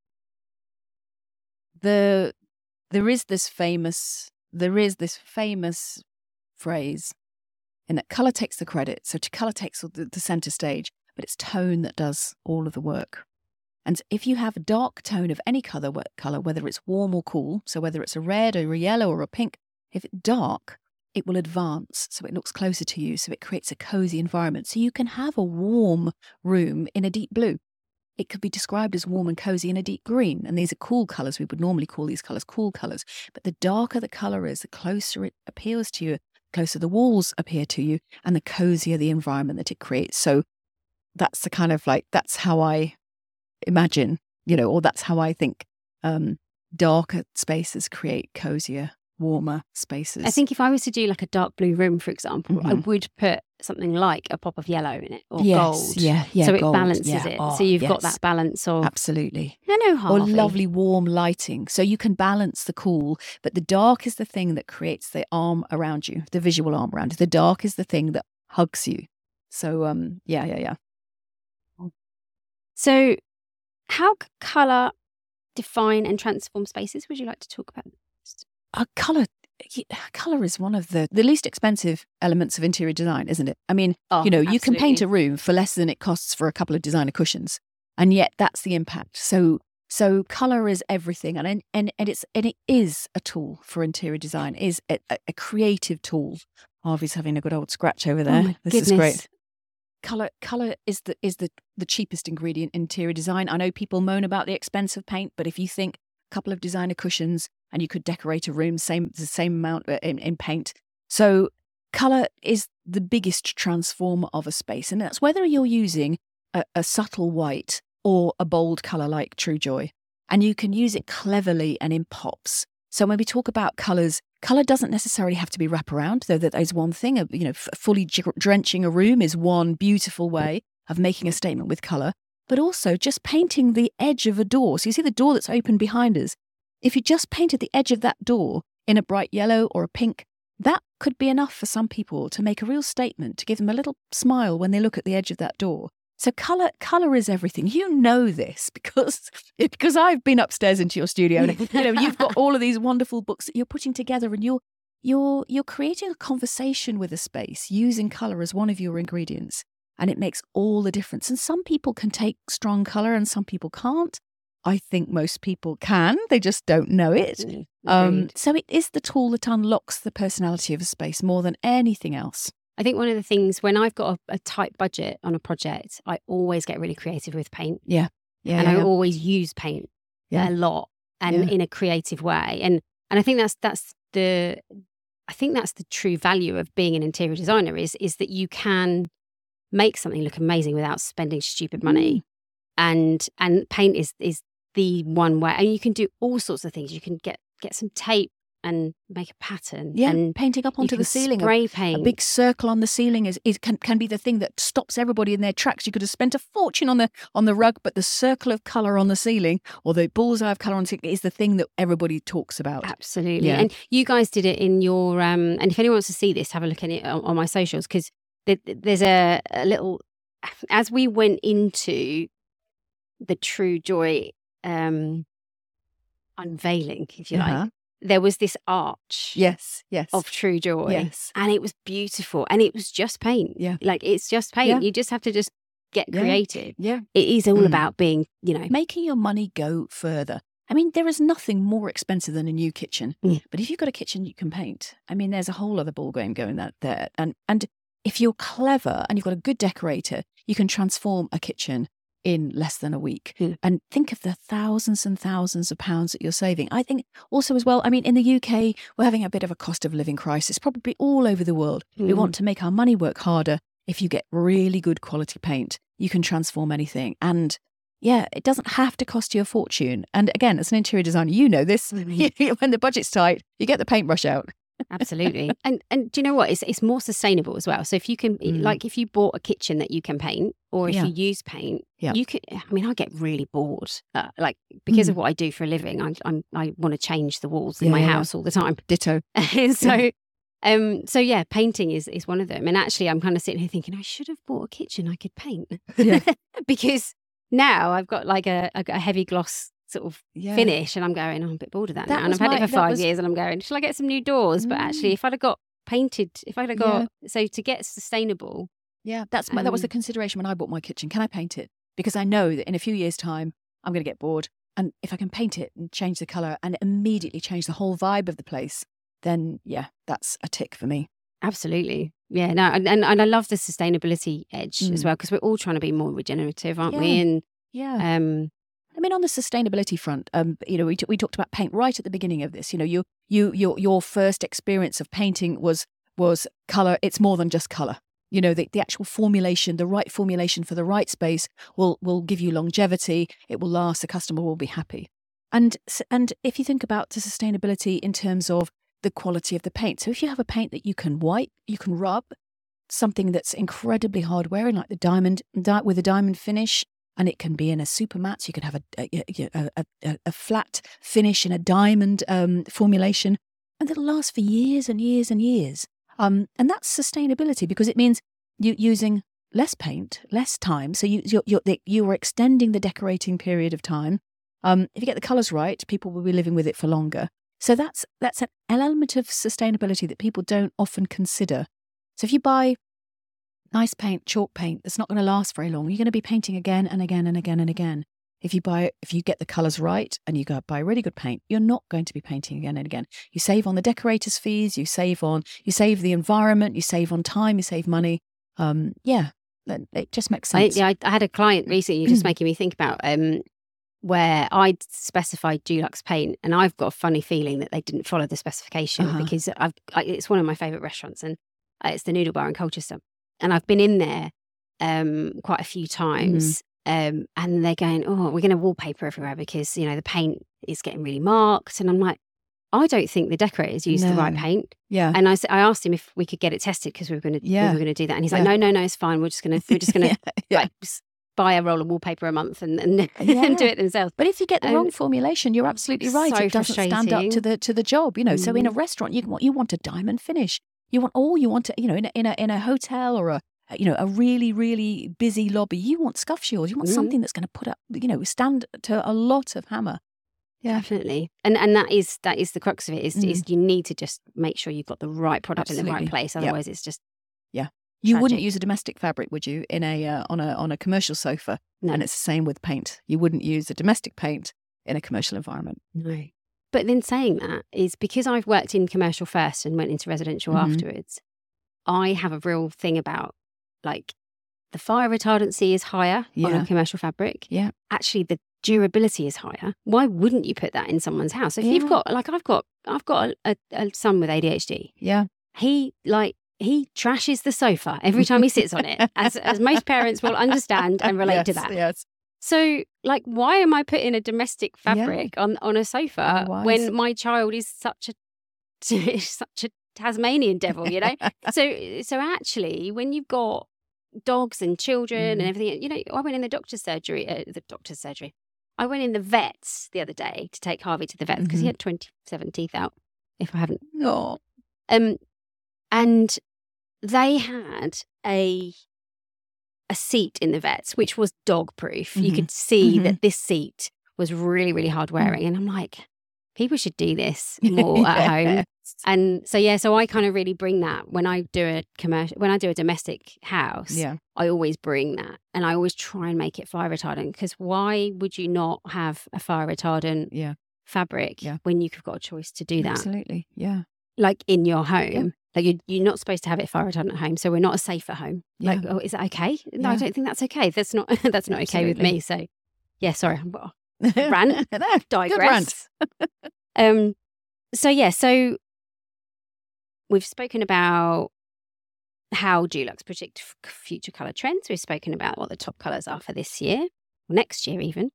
The there is this famous there is this famous phrase, in that colour takes the credit. So to colour takes the, the centre stage, but it's tone that does all of the work. And if you have a dark tone of any color, color, whether it's warm or cool, so whether it's a red or a yellow or a pink, if it's dark, it will advance. So it looks closer to you. So it creates a cozy environment. So you can have a warm room in a deep blue. It could be described as warm and cozy in a deep green. And these are cool colors. We would normally call these colors cool colors. But the darker the color is, the closer it appeals to you, the closer the walls appear to you, and the cozier the environment that it creates. So that's the kind of like, that's how I imagine, you know, or that's how I think um, darker spaces create cozier, warmer spaces. I think if I was to do like a dark blue room, for example, Mhm. I would put something like a pop of yellow in it or Yes, gold. yeah, yeah, so it gold, balances yeah. it. Oh, so you've got yes. that balance of Absolutely. no, no, Or Harvey. lovely warm lighting. So you can balance the cool, but the dark is the thing that creates the arm around you, the visual arm around you. The dark is the thing that hugs you. So um, yeah, yeah, yeah. So how c- colour define and transform spaces? Would you like to talk about this? Uh, color, color is one of the, the least expensive elements of interior design, isn't it? I mean, Oh, you know, you can paint absolutely. a room for less than it costs for a couple of designer cushions, and yet that's the impact. So, so color is everything, and and and it's and it is a tool for interior design. It is a, a creative tool. Harvey's having a good old scratch over there. Oh my this goodness. is great. Color, color is the is the the cheapest ingredient in interior design. I know people moan about the expense of paint, but if you think a couple of designer cushions and you could decorate a room same the same amount in, in paint. So color is the biggest transformer of a space, and that's whether you're using a, a subtle white or a bold color like True Joy, and you can use it cleverly and in pops. So when we talk about colors, color doesn't necessarily have to be wraparound, though that is one thing. You know, f- fully drenching a room is one beautiful way of making a statement with color, but also just painting the edge of a door. So you see the door that's open behind us. If you just painted the edge of that door in a bright yellow or a pink, that could be enough for some people to make a real statement, to give them a little smile when they look at the edge of that door. So color, color is everything. You know this because because I've been upstairs into your studio, and you know you've got all of these wonderful books that you're putting together, and you're you're you're creating a conversation with a space using color as one of your ingredients, and it makes all the difference. And some people can take strong color, and some people can't. I think most people can. They just don't know it. Mm, Um, agreed. so it is the tool that unlocks the personality of a space more than anything else. I think one of the things when I've got a, a tight budget on a project, I always get really creative with paint. Yeah, yeah, and yeah, I yeah. always use paint Yeah. a lot and Yeah. in a creative way. And and I think that's that's the I think that's the true value of being an interior designer is is that you can make something look amazing without spending stupid money. Mm. And and paint is is the one way. And you can do all sorts of things. You can get get some tape and make a pattern. Yeah, and painting up you onto can the ceiling. A, spray a paint. big circle on the ceiling is, is can, can be the thing that stops everybody in their tracks. You could have spent a fortune on the on the rug, but the circle of colour on the ceiling or the bullseye of colour on the ceiling is the thing that everybody talks about. Absolutely. Yeah. And you guys did it in your, um, and if anyone wants to see this, have a look at it on, on my socials, because th- there's a, a little, as we went into the True Joy um, unveiling, if you Uh-huh. like, there was this arch Yes, yes. of True Joy. Yes. And it was beautiful. And it was just paint. Yeah. Like it's just paint. Yeah. You just have to just get Yeah. creative. Yeah. It is all Mm. about being, you know, Making your money go further. I mean, there is nothing more expensive than a new kitchen. Mm. But if you've got a kitchen you can paint, I mean, there's a whole other ballgame going that there. And and if you're clever and you've got a good decorator, you can transform a kitchen in less than a week. Mm. And think of the thousands and thousands of pounds that you're saving. I think also as well, I mean, in the U K, we're having a bit of a cost of living crisis, probably all over the world. We Mm. want to make our money work harder. If you get really good quality paint, you can transform anything. And yeah, it doesn't have to cost you a fortune. And again, as an interior designer, you know this. Mhm. When the budget's tight, you get the paintbrush out. Absolutely. and and do you know what? It's it's more sustainable as well. So if you can, Mm. like, if you bought a kitchen that you can paint, or if Yeah. you use paint, Yeah. you could. I mean, I get really bored. Uh, like because of Mm. what I do for a living, I I'm, I want to change the walls in Yeah, my yeah, yeah. house all the time. Ditto. so. Um, so yeah, painting is, is one of them. And actually I'm kind of sitting here thinking I should have bought a kitchen I could paint. Yeah. Because now I've got like a, a, a heavy gloss sort of Yeah. finish and I'm going, oh, I'm a bit bored of that, That now. And was I've had my- it for that five was- years and I'm going, shall I get some new doors? But actually Mm. if I'd have got painted, if I'd have got, so to get sustainable. Yeah, that's my, that was Um, the consideration when I bought my kitchen. Can I paint it? Because I know that in a few years' time, I'm going to get bored. And if I can paint it and change the colour and immediately change the whole vibe of the place, then yeah, that's a tick for me. Absolutely. Yeah, no, and, and, and I love the sustainability edge mm. as well, because we're all trying to be more regenerative, aren't yeah. we? And yeah. Um, I mean, on the sustainability front, um, you know, we t- we talked about paint right at the beginning of this. You know, you you your your first experience of painting was was colour. It's more than just colour. You know, the, the actual formulation, the right formulation for the right space will will give you longevity. It will last. The customer will be happy. And and if you think about the sustainability in terms of the quality of the paint, so if you have a paint that you can wipe, you can rub, something that's incredibly hard wearing, like the diamond with a diamond finish, and it can be in a super matte. So you can have a a, a, a, a flat finish in a diamond um, formulation, and it'll last for years and years and years. Um, and that's sustainability, because it means you using less paint, less time. So you you're, you're, you are extending the decorating period of time. Um, if you get the colours right, people will be living with it for longer. So that's that's an element of sustainability that people don't often consider. So if you buy nice paint, chalk paint, that's not going to last very long. You're going to be painting again and again and again and again. If you buy, if you get the colours right and you go buy really good paint, you're not going to be painting again and again. You save on the decorators' fees, you save on, you save the environment, you save on time, you save money. Um, yeah, it just makes sense. I, yeah, I, I had a client recently just making me think about um, where I'd specified Dulux paint, and I've got a funny feeling that they didn't follow the specification uh-huh. because I've, I, it's one of my favourite restaurants, and uh, it's the Noodle Bar in Colchester, and I've been in there um, quite a few times. Mm. Um, and they're going, oh, we're going to wallpaper everywhere because, you know, the paint is getting really marked. And I'm like, I don't think the decorators use no. the right paint. Yeah. And I, I asked him if we could get it tested because we were going to yeah. we were going to do that. And he's yeah. like, no, no, no, it's fine. We're just going to we're just going to yeah. yeah. like, buy a roll of wallpaper a month and and, yeah. and do it themselves. But if you get the um, wrong formulation, you're absolutely right. So it doesn't stand up to the to the job. You know. Mm. So in a restaurant, you want you want a diamond finish. You want all you want to you know in a, in a in a hotel or a. You know, a really, really busy lobby. You want scuff shields. You want mm. something that's going to put up, you know, stand to a lot of hammer. Yeah, definitely. And and that is that is the crux of it. Is, mm. is you need to just make sure you've got the right product Absolutely. in the right place. Otherwise, yep. it's just yeah. You tragic. Wouldn't use a domestic fabric, would you, in a uh, on a on a commercial sofa? No. And it's the same with paint. You wouldn't use a domestic paint in a commercial environment. No. But then saying that is because I've worked in commercial first and went into residential mm-hmm. afterwards. I have a real thing about. Like the fire retardancy is higher yeah. on a commercial fabric. Yeah. Actually, the durability is higher. Why wouldn't you put that in someone's house? If yeah. you've got, like, I've got, I've got a, a, a son with A D H D. Yeah. He like he trashes the sofa every time he sits on it, as as most parents will understand and relate yes, to that. Yes. So, like, why am I putting a domestic fabric yeah. on on a sofa Otherwise. when my child is such a such a Tasmanian devil? You know. so so actually, when you've got dogs and children mm. and everything, you know, I went in the doctor's surgery, uh, the doctor's surgery. I went in the vets the other day to take Harvey to the vets because mm-hmm. he had twenty-seven teeth out, if I haven't. No. Um, and they had a a seat in the vets, which was dog proof. Mm-hmm. You could see mm-hmm. that this seat was really, really hard wearing. Mm. And I'm like, people should do this more yes. at home. And so, yeah, so I kind of really bring that when I do a commercial, when I do a domestic house, yeah. I always bring that. And I always try and make it fire retardant, because why would you not have a fire retardant yeah. fabric yeah. when you've got a choice to do that? Absolutely, yeah. Like in your home. Yeah. Like you're, you're not supposed to have it fire retardant at home, so we're not as safe at home. Yeah. Like, oh, is that okay? No, yeah. I don't think that's okay. That's not that's not okay Absolutely. with me. So, yeah, sorry. Rant, no, digress. um, so, yeah, so we've spoken about how Dulux predict f- future colour trends. We've spoken about what the top colours are for this year, or next year even.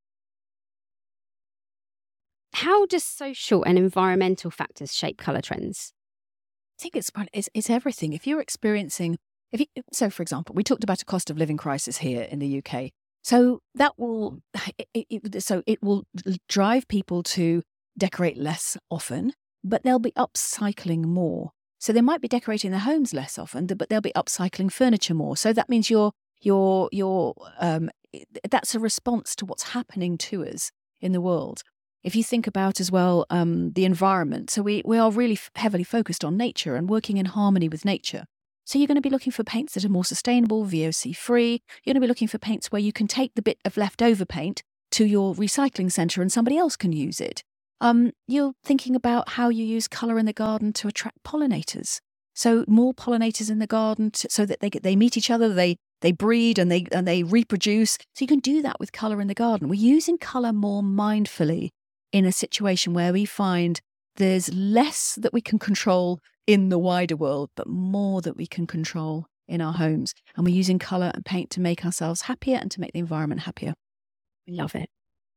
How does social and environmental factors shape colour trends? I think it's, it's it's everything. If you're experiencing, if you, so for example, we talked about a cost of living crisis here in the U K. So that will, it, it, so it will drive people to decorate less often, but they'll be upcycling more. So they might be decorating their homes less often, but they'll be upcycling furniture more. So that means you're you're you're um, that's a response to what's happening to us in the world. If you think about as well um, the environment, so we, we are really f- heavily focused on nature and working in harmony with nature. So you're going to be looking for paints that are more sustainable, V O C free. You're going to be looking for paints where you can take the bit of leftover paint to your recycling centre and somebody else can use it. Um, you're thinking about how you use colour in the garden to attract pollinators. So more pollinators in the garden to, so that they get, they meet each other, they they breed and they and they reproduce. So you can do that with colour in the garden. We're using colour more mindfully in a situation where we find there's less that we can control in the wider world, but more that we can control in our homes. And we're using colour and paint to make ourselves happier and to make the environment happier. Love it.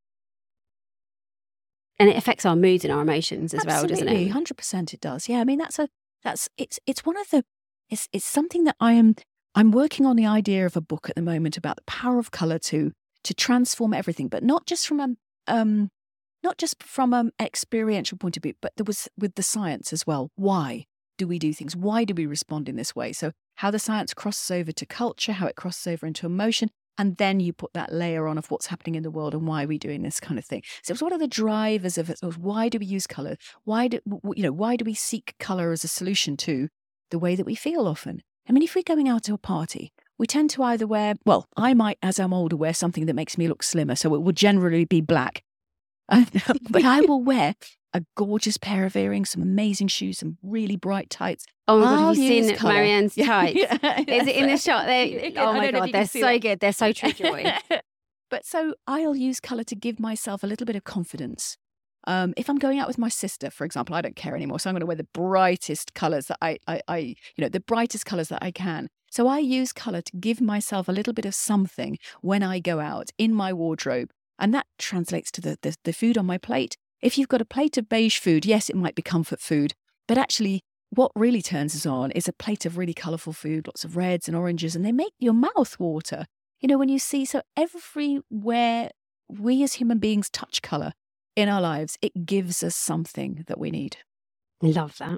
And it affects our moods and our emotions as Absolutely, well, doesn't it? one hundred percent it does. Yeah, I mean, that's a, that's, it's, it's one of the, it's, it's something that I am, I'm working on the idea of a book at the moment about the power of colour to, to transform everything, but not just from a, um, not just from an experiential point of view, but there was with the science as well. Why do we do things? Why do we respond in this way? So how the science crosses over to culture, how it crosses over into emotion, and then you put that layer on of what's happening in the world and why are we doing this kind of thing. So it was one of the drivers of it. Was why do we use colour? Why do you know? Why do we seek colour as a solution to the way that we feel often? I mean, if we're going out to a party, we tend to either wear, well, I might, as I'm older, wear something that makes me look slimmer. So it would generally be black. But I will wear a gorgeous pair of earrings, some amazing shoes, some really bright tights. Oh my God, I'll have you seen colour. Marianne's Yeah, tights? yeah, Is it in the shot? They, oh my God, they're so good. They're so true joy. But so I'll use colour to give myself a little bit of confidence. Um, if I'm going out with my sister, for example, I don't care anymore. So I'm going to wear the brightest colours that I, I, I, you know, the brightest colours that I can. So I use colour to give myself a little bit of something when I go out in my wardrobe. And that translates to the, the, the food on my plate. If you've got a plate of beige food, yes, it might be comfort food. But actually, what really turns us on is a plate of really colourful food, lots of reds and oranges, and they make your mouth water. You know, when you see, so everywhere we as human beings touch colour in our lives, it gives us something that we need. Love that.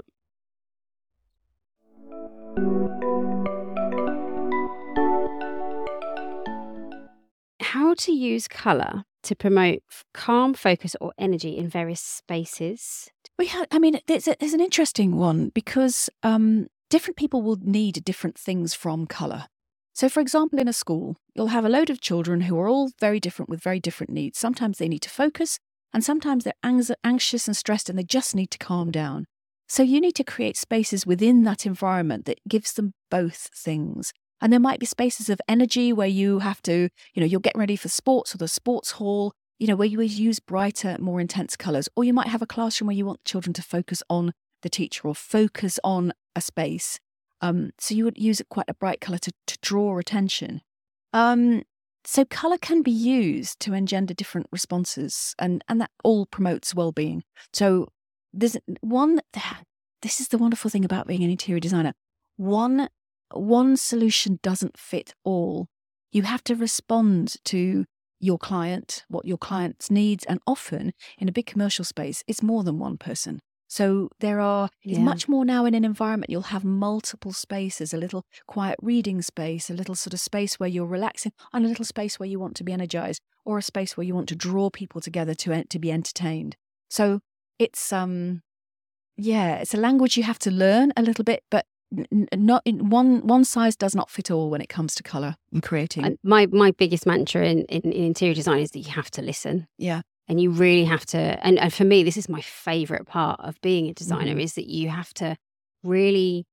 How to use colour to promote calm, focus or energy in various spaces? We had, I mean, there's, a, there's an interesting one because um, different people will need different things from colour. So, for example, in a school, you'll have a load of children who are all very different with very different needs. Sometimes they need to focus and sometimes they're ang- anxious and stressed and they just need to calm down. So you need to create spaces within that environment that gives them both things. And there might be spaces of energy where you have to, you know, you're getting ready for sports or the sports hall, you know, where you use brighter, more intense colours. Or you might have a classroom where you want children to focus on the teacher or focus on a space. Um, so you would use quite a bright colour to, to draw attention. Um, so colour can be used to engender different responses and, and that all promotes well-being. So there's one, this is the wonderful thing about being an interior designer. One One solution doesn't fit all. You have to respond to your client, what your client needs, and often in a big commercial space, it's more than one person. So there are, yeah. It's much more now in an environment, you'll have multiple spaces, a little quiet reading space, a little sort of space where you're relaxing, and a little space where you want to be energized, or a space where you want to draw people together to, to be entertained. So it's, um, yeah, it's a language you have to learn a little bit, but not in one one size does not fit all when it comes to colour and creating. And my my biggest mantra in, in, in interior design is that you have to listen. Yeah. And you really have to, and, and for me, this is my favourite part of being a designer, mm-hmm. is that you have to really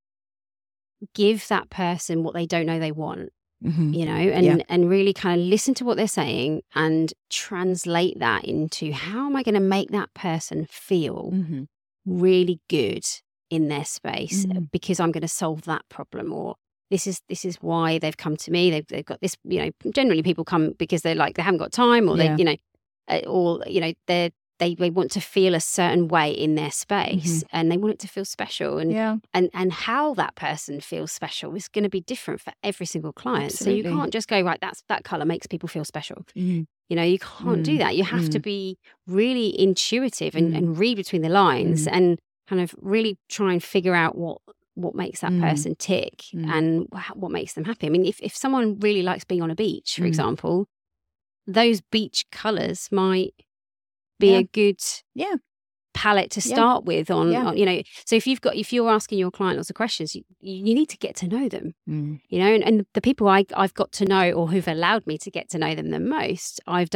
give that person what they don't know they want, mm-hmm. you know, and, yeah. and really kind of listen to what they're saying and translate that into how am I going to make that person feel mm-hmm. really good in their space mm-hmm. because I'm going to solve that problem, or this is this is why they've come to me. They've they've got this, you know, generally people come because they're like, they haven't got time, or yeah. they, you know, uh, or, you know, they're, they they want to feel a certain way in their space mm-hmm. and they want it to feel special. And, yeah. and, and how that person feels special is going to be different for every single client. Absolutely. So you can't just go, right, that's, that colour makes people feel special. Mm-hmm. You know, you can't mm-hmm. do that. You have mm-hmm. to be really intuitive and, mm-hmm. and read between the lines mm-hmm. and kind of really try and figure out what what makes that mm. person tick mm. and what makes them happy. I mean, if, if someone really likes being on a beach, for mm. example, those beach colours might be yeah. a good yeah. palette to yeah. start with on, yeah. on, you know, so if you've got, if you're asking your client lots of questions, you, you need to get to know them, mm. you know, and, and the people I, I've got to know or who've allowed me to get to know them the most, I've done a,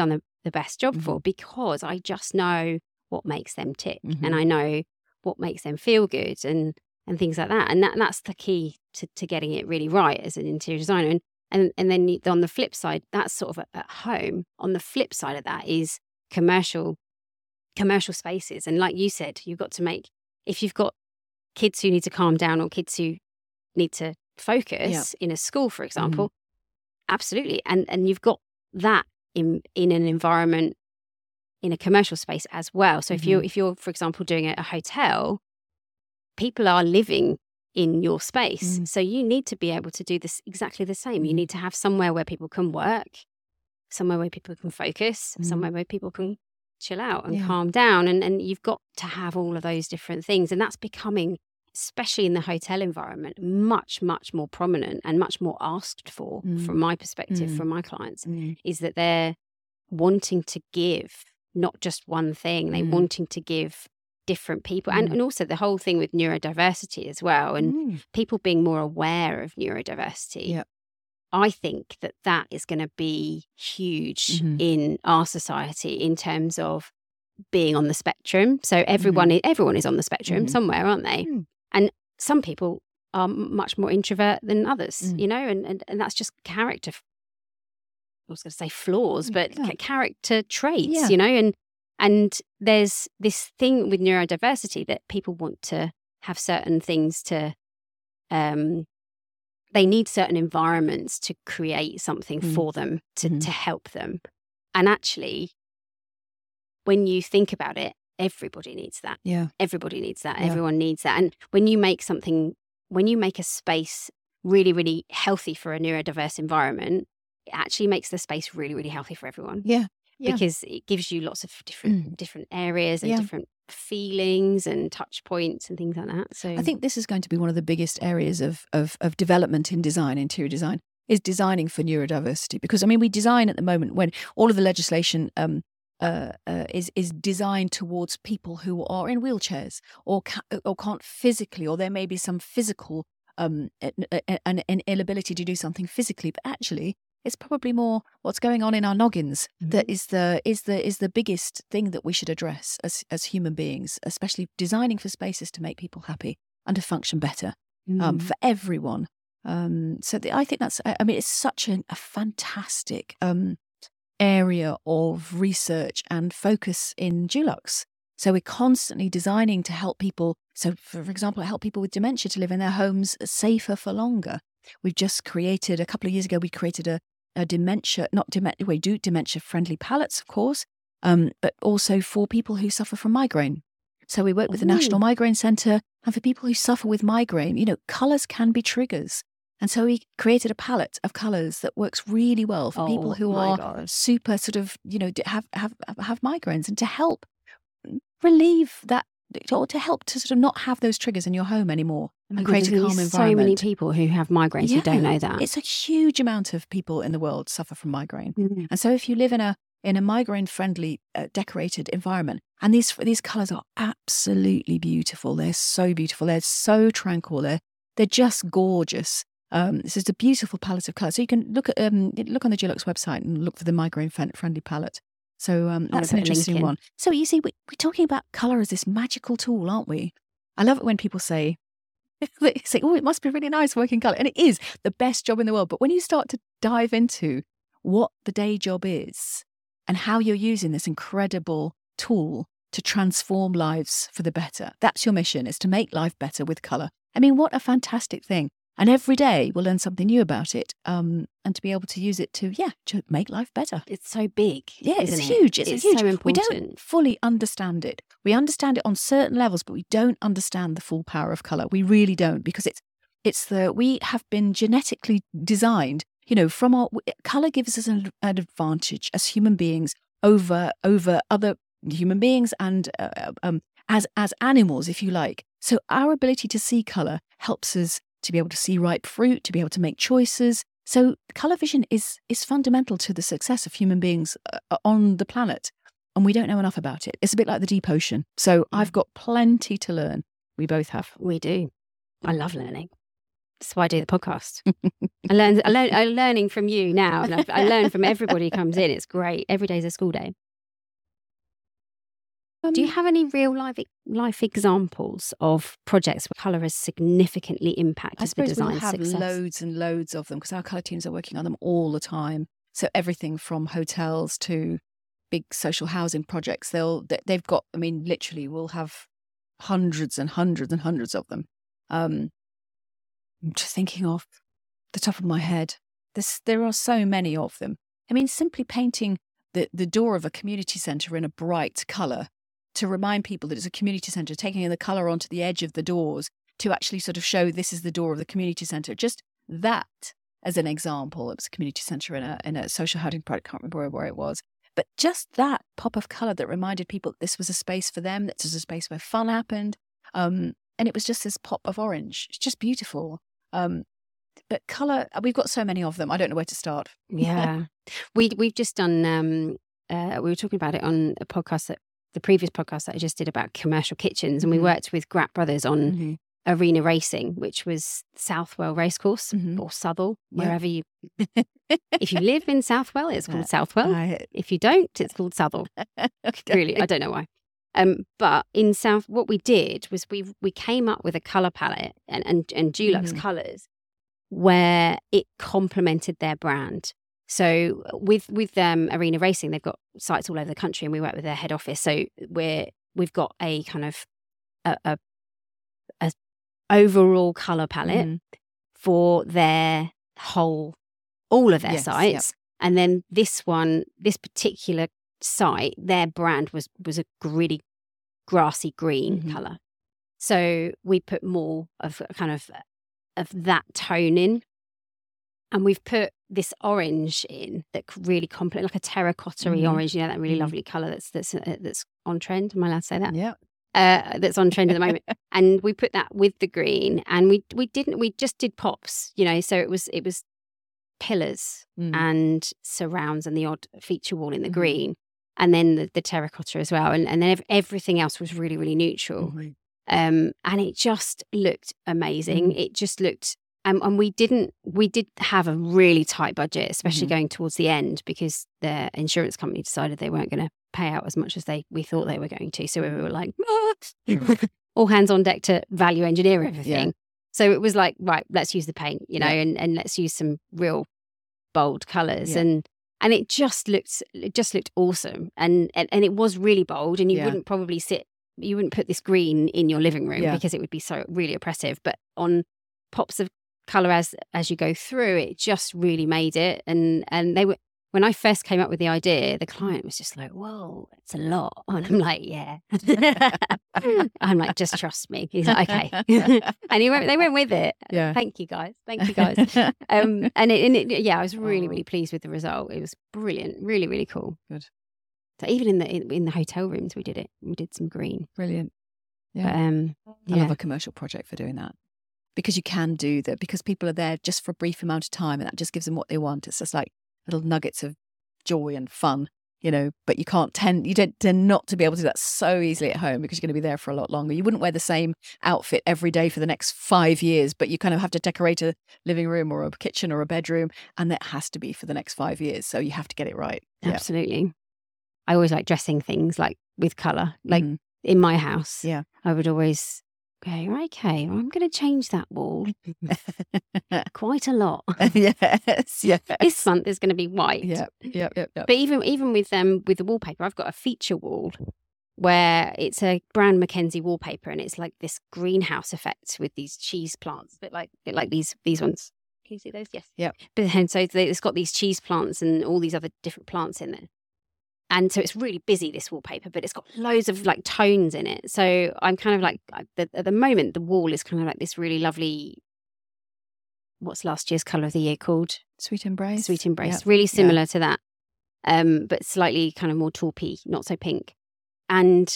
the best job Mm-hmm. for, because I just know what makes them tick, Mm-hmm. and I know what makes them feel good, and and things like that. And that that's the key to, to getting it really right as an interior designer. And and and then you- on the flip side, that's sort of at, at home. On the flip side of that is commercial commercial spaces. And like you said, you've got to make, if you've got kids who need to calm down or kids who need to focus Yeah. in a school, for example, absolutely. And and you've got that in in an environment, in a commercial space as well. So if you're if you're, for example, doing a, a hotel, people are living in your space. Mm. So you need to be able to do this exactly the same. You Mm. need to have somewhere where people can work, somewhere where people can focus, Mm. somewhere where people can chill out and Yeah. calm down. And, and you've got to have all of those different things. And that's becoming, especially in the hotel environment, much, much more prominent and much more asked for, Mm. from my perspective, Mm. from my clients, Mm. is that they're wanting to give not just one thing, they're Mm. wanting to give different people. And, Mm. and also the whole thing with neurodiversity as well, and Mm. people being more aware of neurodiversity. Yeah. I think that that is going to be huge Mhm. in our society in terms of being on the spectrum. So everyone, Mhm. is, everyone is on the spectrum Mhm. somewhere, aren't they? Mm. And some people are m- much more introvert than others, Mm. you know, and, and, and that's just character. I was going to say flaws, but Yeah. ca- character traits, Yeah. you know, and and there's this thing with neurodiversity that people want to have certain things to, um, they need certain environments to create something Mm. for them to, Mhm. to help them. And actually, when you think about it, everybody needs that. Yeah. Everybody needs that. Yeah. Everyone needs that. And when you make something, when you make a space really, really healthy for a neurodiverse environment, it actually makes the space really, really healthy for everyone. Yeah. Yeah. Because it gives you lots of different Mm. different areas and Yeah. different feelings and touch points and things like that. So I think this is going to be one of the biggest areas of, of, of development in design, interior design, is designing for neurodiversity. Because, I mean, we design at the moment when all of the legislation um, uh, uh, is is designed towards people who are in wheelchairs or, ca- or can't physically, or there may be some physical, um, an, an inability to do something physically. But actually, it's probably more what's going on in our noggins Mhm. that is the is the is the biggest thing that we should address as as human beings, especially designing for spaces to make people happy and to function better um, Mm. for everyone. Um, so the, I think that's I I mean it's such an, a fantastic um, area of research and focus in Dulux. So we're constantly designing to help people. So, for example, help people with dementia to live in their homes safer for longer. We've just created a couple of years ago. We created a a dementia, not dementia, we do dementia-friendly palettes, of course, um, but also for people who suffer from migraine. So we work with the Ooh. National Migraine Centre, and for people who suffer with migraine, you know, colours can be triggers. And so we created a palette of colours that works really well for people Oh, who my are God. super sort of, you know, d- have, have, have migraines, and to help relieve that, or to help to sort of not have those triggers in your home anymore and God, create a there's calm so environment. many people who have migraines who don't know that. It's a huge amount of people in the world suffer from migraine. Mm. And so if you live in a in a migraine friendly uh, decorated environment, and these these colors are absolutely beautiful. They're so beautiful. They're so tranquil. They're they're just gorgeous. Um, this is a beautiful palette of colors. So you can look at um, look on the Dulux website and look for the migraine friendly palette. So um, that's put an a link interesting in. one. So you see, we, we're talking about color as this magical tool, aren't we? I love it when people say, they say, oh, it must be really nice working colour. And it is the best job in the world. But when you start to dive into what the day job is and how you're using this incredible tool to transform lives for the better, that's your mission, is to make life better with colour. I mean, what a fantastic thing. And every day we'll learn something new about it, um, and to be able to use it to, yeah, to make life better. It's so big. Yeah, it's isn't it? huge. It's, It's huge. so We important. don't fully understand it. We understand it on certain levels, but we don't understand the full power of colour. We really don't, because it's it's the we have been genetically designed. You know, from our colour gives us an, an advantage as human beings over over other human beings and uh, um, as as animals, if you like. So our ability to see colour helps us to be able to see ripe fruit, to be able to make choices. So colour vision is is fundamental to the success of human beings uh, on the planet, and we don't know enough about it. It's a bit like the deep ocean. So I've got plenty to learn. We both have. We do. I love learning. That's why I do the podcast. I learn, I learn, I'm learning from you now, and I, I learn from everybody who comes in. It's great. Every day's a school day. Um, Do you have any real life life examples of projects where colour has significantly impacted I suppose the design we'll have success? loads and loads of them because our colour teams are working on them all the time. So everything from hotels to big social housing projects, they'll they- they've got. I mean, literally, we'll have hundreds and hundreds and hundreds of them. Um, I'm just thinking off the top of my head. There's, there are so many of them. I mean, simply painting the, the door of a community centre in a bright colour to remind people that it's a community centre, taking the colour onto the edge of the doors to actually sort of show this is the door of the community centre. Just that as an example. It was a community centre in a, in a social housing project, I can't remember where, where it was. But just that pop of colour that reminded people that this was a space for them, that this was a space where fun happened. Um, and it was just this pop of orange. It's just beautiful. Um, but colour, we've got so many of them. I don't know where to start. Yeah. we, we've just done, um, uh, we were talking about it on a podcast, that the previous podcast that I just did about commercial kitchens. And Mhm. we worked with Grapp Brothers on Mm-hmm. arena racing, which was Southwell Racecourse Mhm. or Southwell, Yeah. wherever you, if you live in Southwell, it's called Uh, Southwell. I- If you don't, it's called Southwell. Really, I don't know why. Um, but in South, what we did was we we came up with a color palette and and, and Dulux Mhm. colors where it complemented their brand. So with with um, arena racing, they've got sites all over the country, and we work with their head office. So we're we've got a kind of a, a, a overall color palette Mhm. for their whole all of their Yes, sites, and then this one, this particular site, their brand was was a gritty, grassy green Mhm. color. So we put more of a kind of of that tone in, and we've put this orange in that could really complement, like a terracotta-y Mhm. orange. You know, that really Mhm. lovely color that's that's uh, that's on trend. Am I allowed to say that? Yeah. Uh, that's on trend at the moment. And we put that with the green, and we we didn't we just did pops. You know, so it was it was pillars Mm. and surrounds and the odd feature wall in the Mhm. green, and then the, the terracotta as well, and and then ev- everything else was really really neutral. Mhm. Um, and it just looked amazing. Mm. It just looked, um, and we didn't we did have a really tight budget, especially Mhm. going towards the end, because the insurance company decided they weren't going to pay out as much as they we thought they were going to. So we were like, all hands on deck to value engineer everything. So it was like, right, let's use the paint, you know, Yeah. and, and let's use some real bold colours. Yeah. And and it just looked it just looked awesome. And, and and it was really bold, and you Yeah. wouldn't probably sit you wouldn't put this green in your living room Yeah. because it would be so really oppressive. But on pops of colour as as you go through, it just really made it. And and they were when I first came up with the idea, the client was just like, whoa, it's a lot. And I'm like, yeah. I'm like, just trust me. He's like, okay. And he went, they went with it. Yeah. Thank you guys. Thank you guys. Um, and it, and it, yeah, I was really, Oh. really pleased with the result. It was brilliant. Really, really cool. Good. So even in the in, in the hotel rooms, we did it. We did some green. Brilliant. But, Yeah. um, I yeah. love a commercial project for doing that. Because you can do that, because people are there just for a brief amount of time, and that just gives them what they want. It's just like little nuggets of joy and fun, you know, but you can't tend, you don't tend not to be able to do that so easily at home, because you're going to be there for a lot longer. You wouldn't wear the same outfit every day for the next five years, but you kind of have to decorate a living room or a kitchen or a bedroom, and that has to be for the next five years. So you have to get it right. Yeah. Absolutely. I always like dressing things like with colour. Like Mhm. in my house, Yeah. I would always go, okay, well, I'm going to change that wall quite a lot. Yes. Yeah. This month is going to be white. Yeah. Yeah. Yeah. Yeah. But even even with um with the wallpaper, I've got a feature wall where it's a Brown Mackenzie wallpaper, and it's like this greenhouse effect with these cheese plants, a bit like bit like these these ones. Can you see those? Yes. Yep. But then so they- it's got these cheese plants and all these other different plants in there. And so it's really busy, this wallpaper, but it's got loads of like tones in it. So I'm kind of like, at the, at the moment, the wall is kind of like this really lovely, what's last year's colour of the year called? Sweet Embrace. Sweet Embrace. Yeah. Really similar to that, um, but slightly kind of more taupey, not so pink. And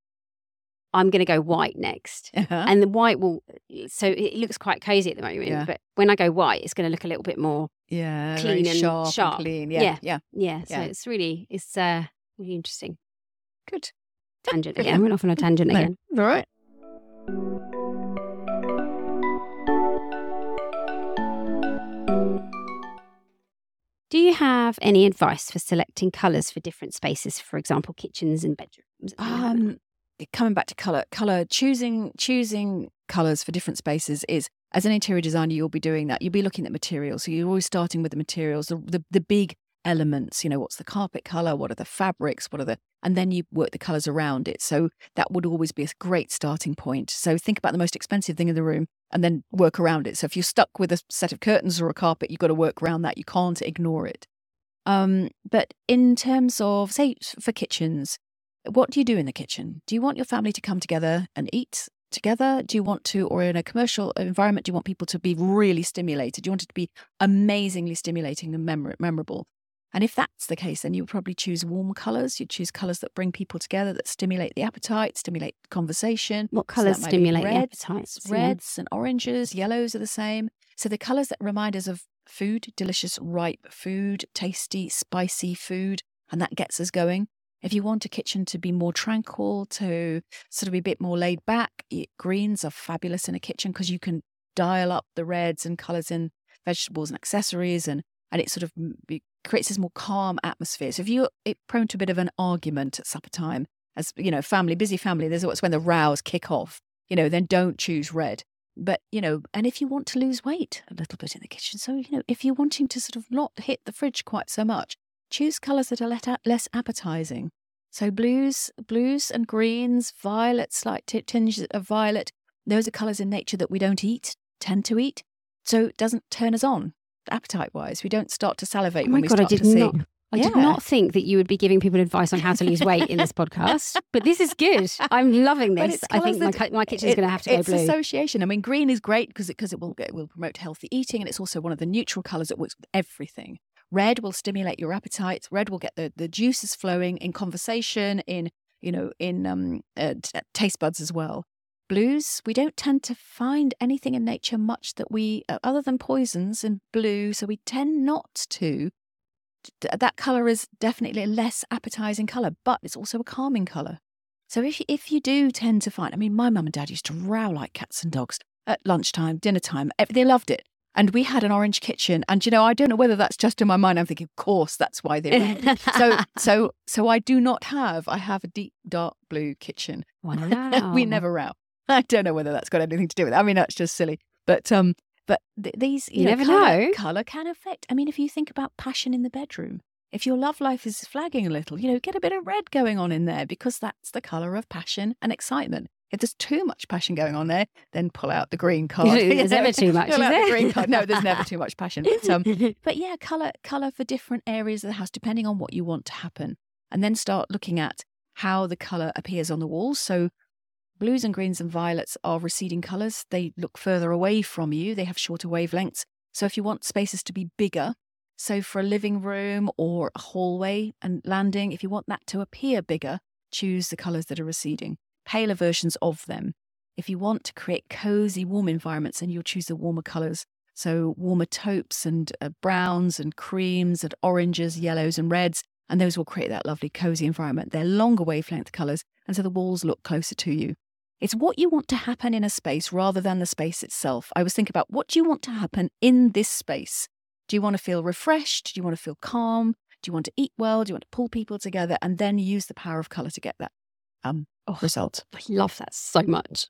I'm going to go white next. Uh-huh. And the white will, so it looks quite cosy at the moment, Yeah. but when I go white, it's going to look a little bit more, Yeah. clean very and sharp, and sharp. clean. Yeah. Yeah. Yeah. yeah. So Yeah. it's really, it's uh, really interesting. Good. Tangent Brilliant. again. Went off on a tangent No, again. all right. Do you have any advice for selecting colours for different spaces, for example, kitchens and bedrooms? Um, coming back to colour, colour choosing choosing colours for different spaces is, as an interior designer, you'll be doing that. You'll be looking at materials. So you're always starting with the materials, the, the, the big elements. You know, what's the carpet colour? What are the fabrics? What are the, and then you work the colours around it. So that would always be a great starting point. So think about the most expensive thing in the room and then work around it. So if you're stuck with a set of curtains or a carpet, you've got to work around that. You can't ignore it. Um, but in terms of, say, for kitchens, what do you do in the kitchen? Do you want your family to come together and eat together? Do you want to, or in a commercial environment, do you want people to be really stimulated? Do you want it to be amazingly stimulating and memor- memorable? And if that's the case, then you would probably choose warm colours. You'd choose colours that bring people together, that stimulate the appetite, stimulate conversation. What colours so stimulate reds, the appetite? Reds and oranges, yellows are the same. So the colours that remind us of food, delicious, ripe food, tasty, spicy food, and that gets us going. If you want a kitchen to be more tranquil, to sort of be a bit more laid back, greens are fabulous in a kitchen because you can dial up the reds and colours in vegetables and accessories, and, and it sort of it creates this more calm atmosphere. So if you're prone to a bit of an argument at supper time, as you know, family, busy family, there's what's when the rows kick off, you know, then don't choose red. But, you know, and if you want to lose weight a little bit in the kitchen, so, you know, if you're wanting to sort of not hit the fridge quite so much, choose colours that are less appetizing. So blues, blues and greens, violets, slight tinges of violet, those are colours in nature that we don't eat, tend to eat. So it doesn't turn us on appetite-wise. We don't start to salivate oh when we God, start I did to not, see. I yeah. did not think that you would be giving people advice on how to lose weight in this podcast, but this is good. I'm loving this. I think my, my kitchen's going to have to go it's blue. It's association. I mean, green is great because it, because it will it will promote healthy eating, and it's also one of the neutral colours that works with everything. Red will stimulate your appetite. Red will get the, the juices flowing in conversation, in you know, in um, uh, t- taste buds as well. Blues, we don't tend to find anything in nature much that we, uh, other than poisons in blue, so we tend not to. That colour is definitely a less appetising colour, but it's also a calming colour. So if you, if you do tend to find, I mean, my mum and dad used to row like cats and dogs at lunchtime, dinner time. They loved it. And we had an orange kitchen. And, you know, I don't know whether that's just in my mind. I'm thinking, of course, that's why they so so so I do not have, I have a deep, dark blue kitchen. Wow. We never row. I don't know whether that's got anything to do with it. I mean, that's just silly. But um, but th- these, you, you know, never colour, know. Colour can affect. I mean, if you think about passion in the bedroom, if your love life is flagging a little, you know, get a bit of red going on in there because that's the colour of passion and excitement. If there's too much passion going on there, then pull out the green card. There's never too much, pull is out there? the green card. No, there's never too much passion. But, um, but yeah, colour colour for different areas of the house, depending on what you want to happen. And then start looking at how the colour appears on the walls. So blues and greens and violets are receding colours. They look further away from you. They have shorter wavelengths. So if you want spaces to be bigger, so for a living room or a hallway and landing, if you want that to appear bigger, choose the colours that are receding. Paler versions of them. If you want to create cozy, warm environments, then you'll choose the warmer colours. So warmer taupes and uh, browns and creams and oranges, yellows and reds, and those will create that lovely cozy environment. They're longer wavelength colours, and so the walls look closer to you. It's what you want to happen in a space rather than the space itself. I was thinking about, what do you want to happen in this space? Do you want to feel refreshed? Do you want to feel calm? Do you want to eat well? Do you want to pull people together? And then use the power of colour to get that um, oh, result. I love that so much.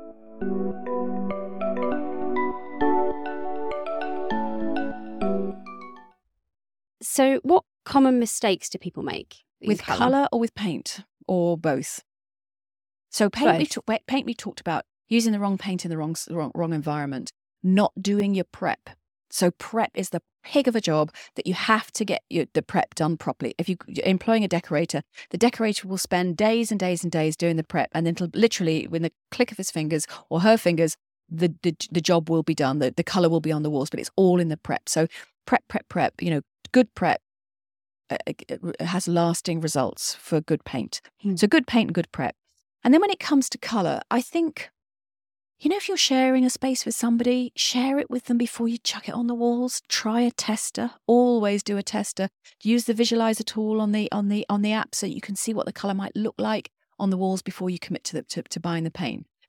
So what common mistakes do people make? With colour? colour or with paint? Or both? So paint we, talk, paint we talked about, using the wrong paint in the wrong, wrong, wrong environment, not doing your prep. So prep is the pig of a job that you have to get your, the prep done properly. If you, you're employing a decorator, the decorator will spend days and days and days doing the prep, and then literally, with the click of his fingers or her fingers, the the, the job will be done. The, the colour will be on the walls, but it's all in the prep. So prep, prep, prep, you know, good prep uh, has lasting results for good paint. Mm. So good paint and good prep. And then when it comes to colour, I think, you know, if you're sharing a space with somebody, share it with them before you chuck it on the walls. Try a tester. Always do a tester. Use the visualizer tool on the on the on the app so you can see what the colour might look like on the walls before you commit to the, to, to buying the paint.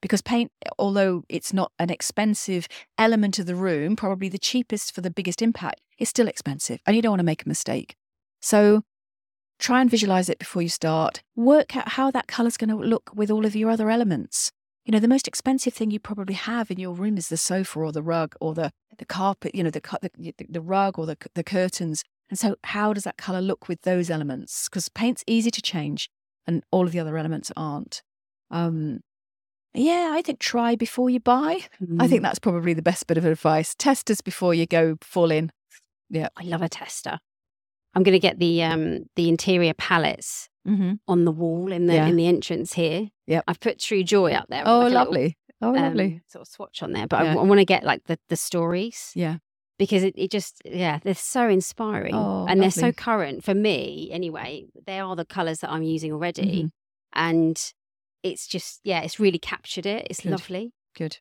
Because paint, although it's not an expensive element of the room, probably the cheapest for the biggest impact, is still expensive and you don't want to make a mistake. So try and visualize it before you start. Work out how that color's going to look with all of your other elements. You know, the most expensive thing you probably have in your room is the sofa or the rug or the, the carpet, you know, the, the, the rug or the, the curtains. And so how does that color look with those elements? Because paint's easy to change and all of the other elements aren't. Um, yeah, I think try before you buy. Mm. I think that's probably the best bit of advice. Test us before you go full in. Yeah. I love a tester. I'm going to get the um, the interior palettes mm-hmm. on the wall in the yeah. in the entrance here. Yeah, I've put True Joy up there. Oh, like lovely. Little, oh, lovely. Um, sort of swatch on there. But yeah. I, I want to get like the, the stories. Yeah. Because it, it just, yeah, they're so inspiring. Oh, and lovely. They're so current. For me, anyway, they are the colours that I'm using already. Mm-hmm. And it's just, yeah, it's really captured it. It's Good. lovely. Good.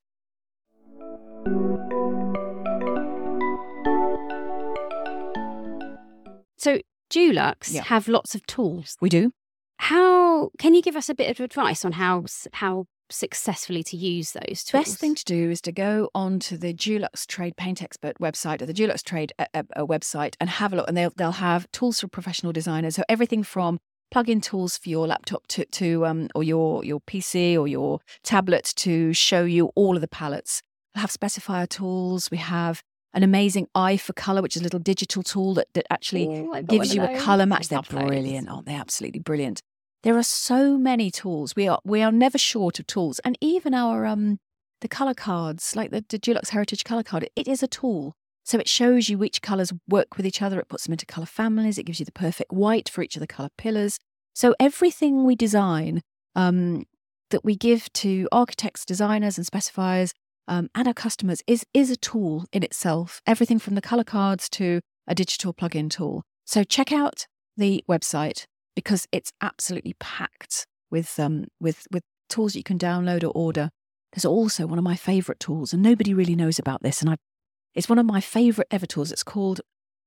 So Dulux yeah. have lots of tools. We do. How, can you give us a bit of advice on how how successfully to use those tools? Best thing to do is to go onto the Dulux Trade Paint Expert website or the Dulux Trade uh, uh, website and have a look. And they'll they'll have tools for professional designers. So everything from plug-in tools for your laptop to to um or your your P C or your tablet to show you all of the palettes. We'll have specifier tools. We have an amazing Eye for Colour, which is a little digital tool that, that actually Ooh, gives you a colour match. They're brilliant, aren't they? Absolutely brilliant. There are so many tools. We are we are never short of tools. And even our um the colour cards, like the, the Dulux Heritage Colour Card, it is a tool. So it shows you which colours work with each other. It puts them into colour families. It gives you the perfect white for each of the colour pillars. So everything we design um, that we give to architects, designers and specifiers um, and our customers is is a tool in itself. Everything from the colour cards to a digital plug-in tool. So check out the website because it's absolutely packed with um with with tools you can download or order. There's also one of my favourite tools, and nobody really knows about this, and I it's one of my favourite ever tools. It's called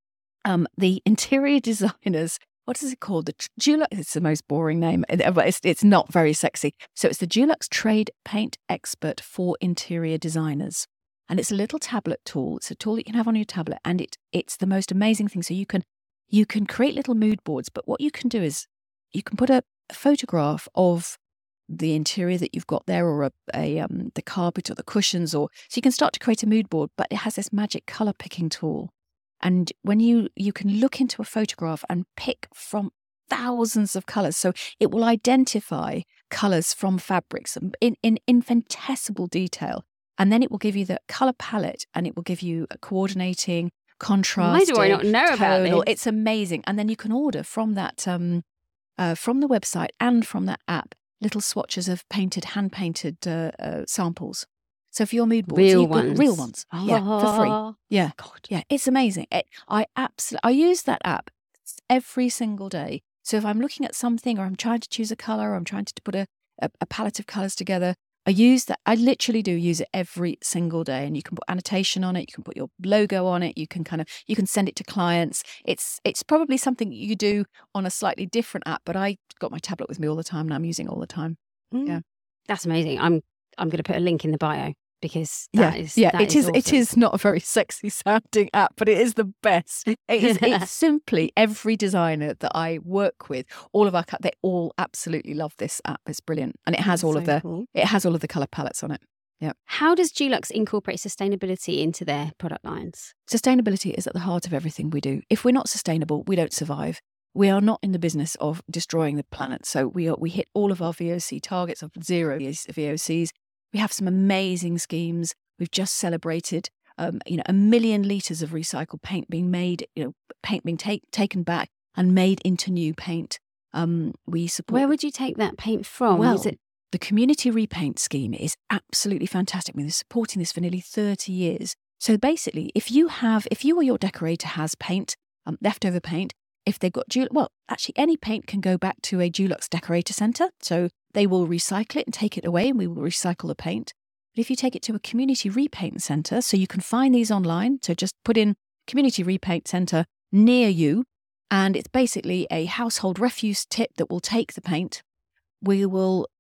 um the Interior Designers. What is it called? The Dulux. It's the most boring name, but it's it's not very sexy. So it's the Dulux Trade Paint Expert for Interior Designers, and it's a little tablet tool. It's a tool that you can have on your tablet, and it it's the most amazing thing. So you can you can create little mood boards, but what you can do is you can put a, a photograph of the interior that you've got there, or a, a um the carpet or the cushions, or so you can start to create a mood board. But it has this magic color picking tool. And when you, you can look into a photograph and pick from thousands of colours. So it will identify colours from fabrics in, in infinitesimal detail. And then it will give you the colour palette and it will give you a coordinating, contrasting, why do I not know about tonal. this? It's amazing. And then you can order from that, um, uh, from the website and from that app, little swatches of painted, hand-painted uh, uh, samples. So for your mood boards, real you've got ones, real ones, oh. yeah, for free, yeah, God, yeah, it's amazing. It, I absolutely, I use that app every single day. So if I'm looking at something, or I'm trying to choose a color, or I'm trying to put a, a, a palette of colors together, I use that. I literally do use it every single day, and you can put annotation on it, you can put your logo on it, you can kind of, you can send it to clients. It's it's probably something you do on a slightly different app, but I got my tablet with me all the time, and I'm using it all the time. Mm. Yeah, that's amazing. I'm I'm going to put a link in the bio. Because that yeah, is, yeah, that it is is. It is not a very sexy sounding app, but it is the best. It is. It's simply every designer that I work with, all of our, they all absolutely love this app. It's brilliant, and it has That's all so of the, cool. it has all of the color palettes on it. Yeah. How does Dulux incorporate sustainability into their product lines? Sustainability is at the heart of everything we do. If we're not sustainable, we don't survive. We are not in the business of destroying the planet. So we are, we hit all of our V O C targets of zero V O Cs. We have some amazing schemes. We've just celebrated, um, you know, a million litres of recycled paint being made, you know, paint being take, taken back and made into new paint. Um, we support. Where would you take that paint from? Well, is it... the Community Repaint scheme is absolutely fantastic. We've been supporting this for nearly thirty years. So basically, if you have, if you or your decorator has paint, um, leftover paint, if they've got, Dul- well, actually any paint can go back to a Dulux Decorator Centre. So they will recycle it and take it away, and we will recycle the paint. But if you take it to a Community Repaint Centre, so you can find these online, so just put in Community Repaint Centre near you, and it's basically a household refuse tip that will take the paint. We will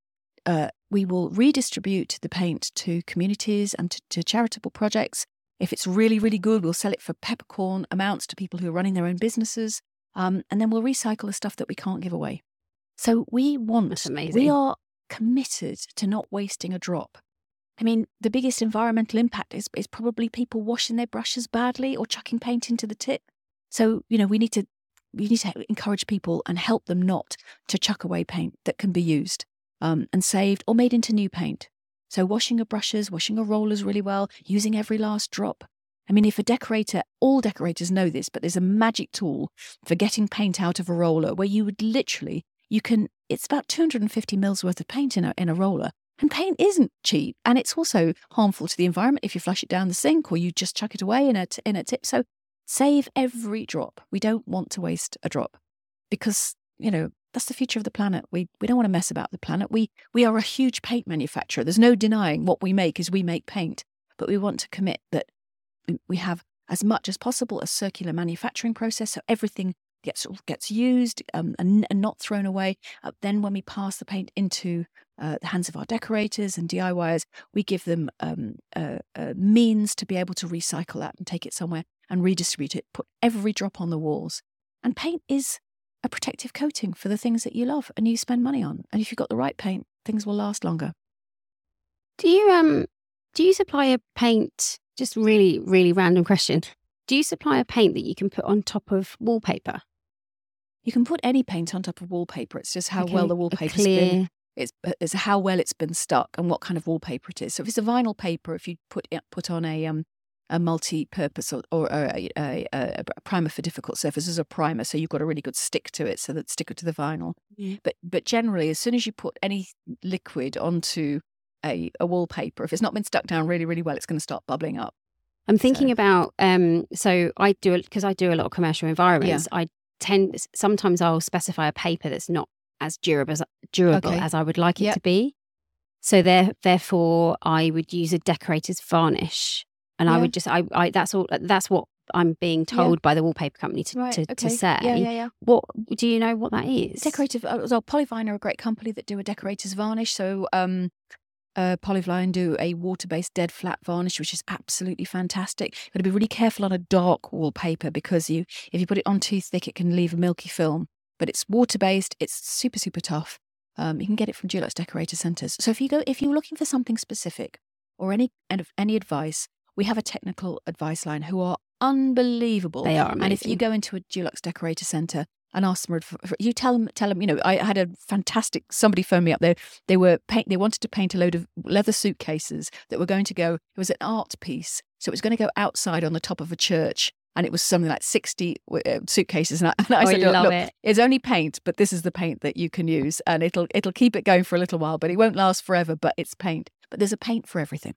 uh, we will redistribute the paint to communities and to, to charitable projects. If it's really, really good, we'll sell it for peppercorn amounts to people who are running their own businesses. Um, and then we'll recycle the stuff that we can't give away. So we want, That's amazing. we are committed to not wasting a drop. I mean, the biggest environmental impact is, is probably people washing their brushes badly or chucking paint into the tip. So, you know, we need to we need to encourage people and help them not to chuck away paint that can be used um, and saved or made into new paint. So washing your brushes, washing your rollers really well, using every last drop. I mean, if a decorator, all decorators know this, but there's a magic tool for getting paint out of a roller where you would literally, you can, it's about two hundred fifty mils worth of paint in a, in a roller. And paint isn't cheap, and it's also harmful to the environment if you flush it down the sink or you just chuck it away in a, t- in a tip. So save every drop. We don't want to waste a drop because, you know, that's the future of the planet. We we don't want to mess about the planet. We we are a huge paint manufacturer. There's no denying what we make is we make paint, but we want to commit that we have as much as possible a circular manufacturing process, so everything gets gets used um, and, and not thrown away. Uh, then when we pass the paint into uh, the hands of our decorators and D I Yers, we give them um, a, a means to be able to recycle that and take it somewhere and redistribute it, put every drop on the walls. And paint is a protective coating for the things that you love and you spend money on. And if you've got the right paint, things will last longer. Do you um do you supply a paint, just really, really random question. Do you supply a paint that you can put on top of wallpaper? You can put any paint on top of wallpaper. It's just how Okay, well the a wallpaper's clear- been. It's, it's how well it's been stuck and what kind of wallpaper it is. So if it's a vinyl paper, if you put it, put on a um a multi-purpose or, or a, a, a, a primer for difficult surfaces, a primer, so you've got a really good stick to it, so that stick it to the vinyl. Yeah. But but generally, as soon as you put any liquid onto a, a wallpaper, if it's not been stuck down really, really well, it's going to start bubbling up. I'm thinking So- about, um, so I do, because I do a lot of commercial environments, I tend, sometimes I'll specify a paper that's not as durable as, durable Okay. as I would like it Yep. to be. So there, therefore, I would use a decorator's varnish. And I Yeah. would just, I, I, that's all, that's what I'm being told by the wallpaper company to, Right, to, okay. to say. Yeah, yeah, yeah. What, do you know what that is? Decorative, uh, well, Polyvine are a great company that do a decorator's varnish. So um, uh, Polyvine do a water-based dead flat varnish, which is absolutely fantastic. You've got to be really careful on a dark wallpaper because you, if you put it on too thick, it can leave a milky film. But it's water-based. It's super, super tough. Um, you can get it from Dulux Decorator Centres. So if you go, if you're looking for something specific or any any advice, we have a technical advice line who are unbelievable. They are amazing. And if you go into a Dulux Decorator Centre and ask them, for, for, you tell them, tell them, you know, I had a fantastic, somebody phoned me up there. They were paint, they wanted to paint a load of leather suitcases that were going to go, it was an art piece. So it was going to go outside on the top of a church. And it was something like sixty uh, suitcases. And I, and I Oh, said, I look, love look, it. it's only paint, but this is the paint that you can use. And it'll it'll keep it going for a little while, but it won't last forever, but it's paint. But there's a paint for everything.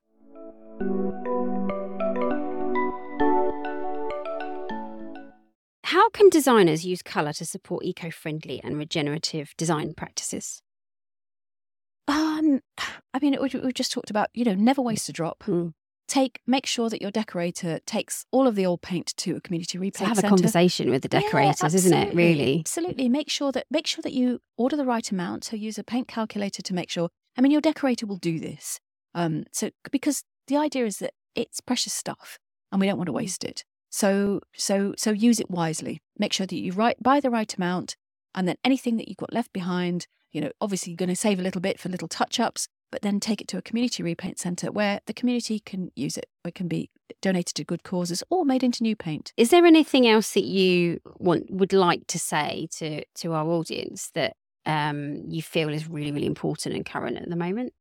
How can designers use colour to support eco-friendly and regenerative design practices? Um, I mean, we we just talked about, you know, never waste a drop. Mm. Take, make sure that your decorator takes all of the old paint to a community repaint So have a centre. conversation with the Yeah, decorators, isn't it? absolutely, Really? Absolutely. Make sure that make sure that you order the right amount. So use a paint calculator to make sure. I mean, your decorator will do this. Um, so because the idea is that it's precious stuff, and we don't want to waste it. So so so use it wisely. Make sure that you right buy the right amount, and then anything that you've got left behind, you know, obviously you're going to save a little bit for little touch ups. But then take it to a community repaint centre where the community can use it. It can be donated to good causes or made into new paint. Is there anything else that you want would like to say to to our audience that um, you feel is really, really important and current at the moment?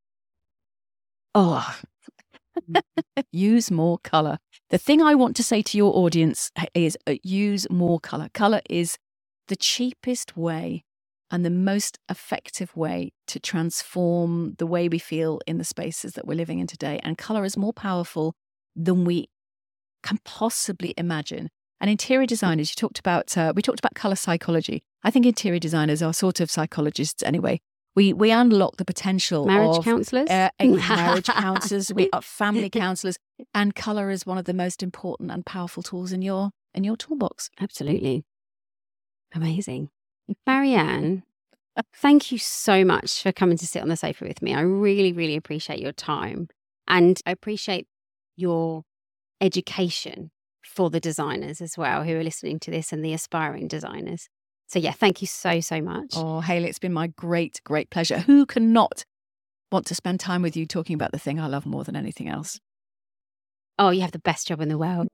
Oh, use more colour. The thing I want to say to your audience is uh, use more colour. Colour is the cheapest way and the most effective way to transform the way we feel in the spaces that we're living in today. And colour is more powerful than we can possibly imagine. And interior designers, you talked about, uh, we talked about colour psychology. I think interior designers are sort of psychologists anyway. We we unlock the potential Marriage of counsellors? uh, marriage counsellors, we are family counsellors, and colour is one of the most important and powerful tools in your in your toolbox. Absolutely. Amazing. Marianne, Thank you so much for coming to sit on the sofa with me. I really, really appreciate your time. And I appreciate your education for the designers as well who are listening to this and the aspiring designers. So yeah, thank you so, so much. Oh, Hayley, it's been my great, great pleasure. Who cannot want to spend time with you talking about the thing I love more than anything else? Oh, you have the best job in the world.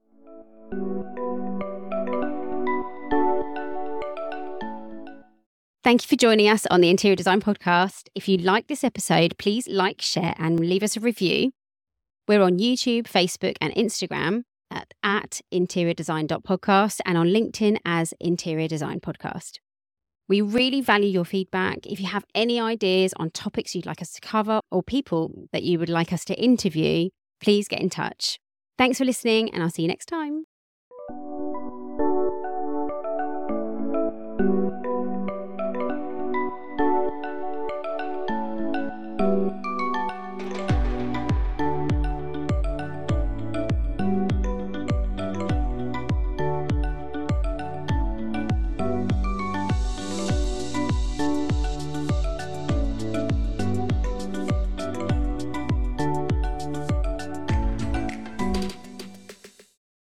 Thank you for joining us on the Interior Design Podcast. If you like this episode, please like, share, and leave us a review. We're on YouTube, Facebook, and Instagram at, at interior design dot podcast and on LinkedIn as Interior Design Podcast. We really value your feedback. If you have any ideas on topics you'd like us to cover or people that you would like us to interview, please get in touch. Thanks for listening, and I'll see you next time.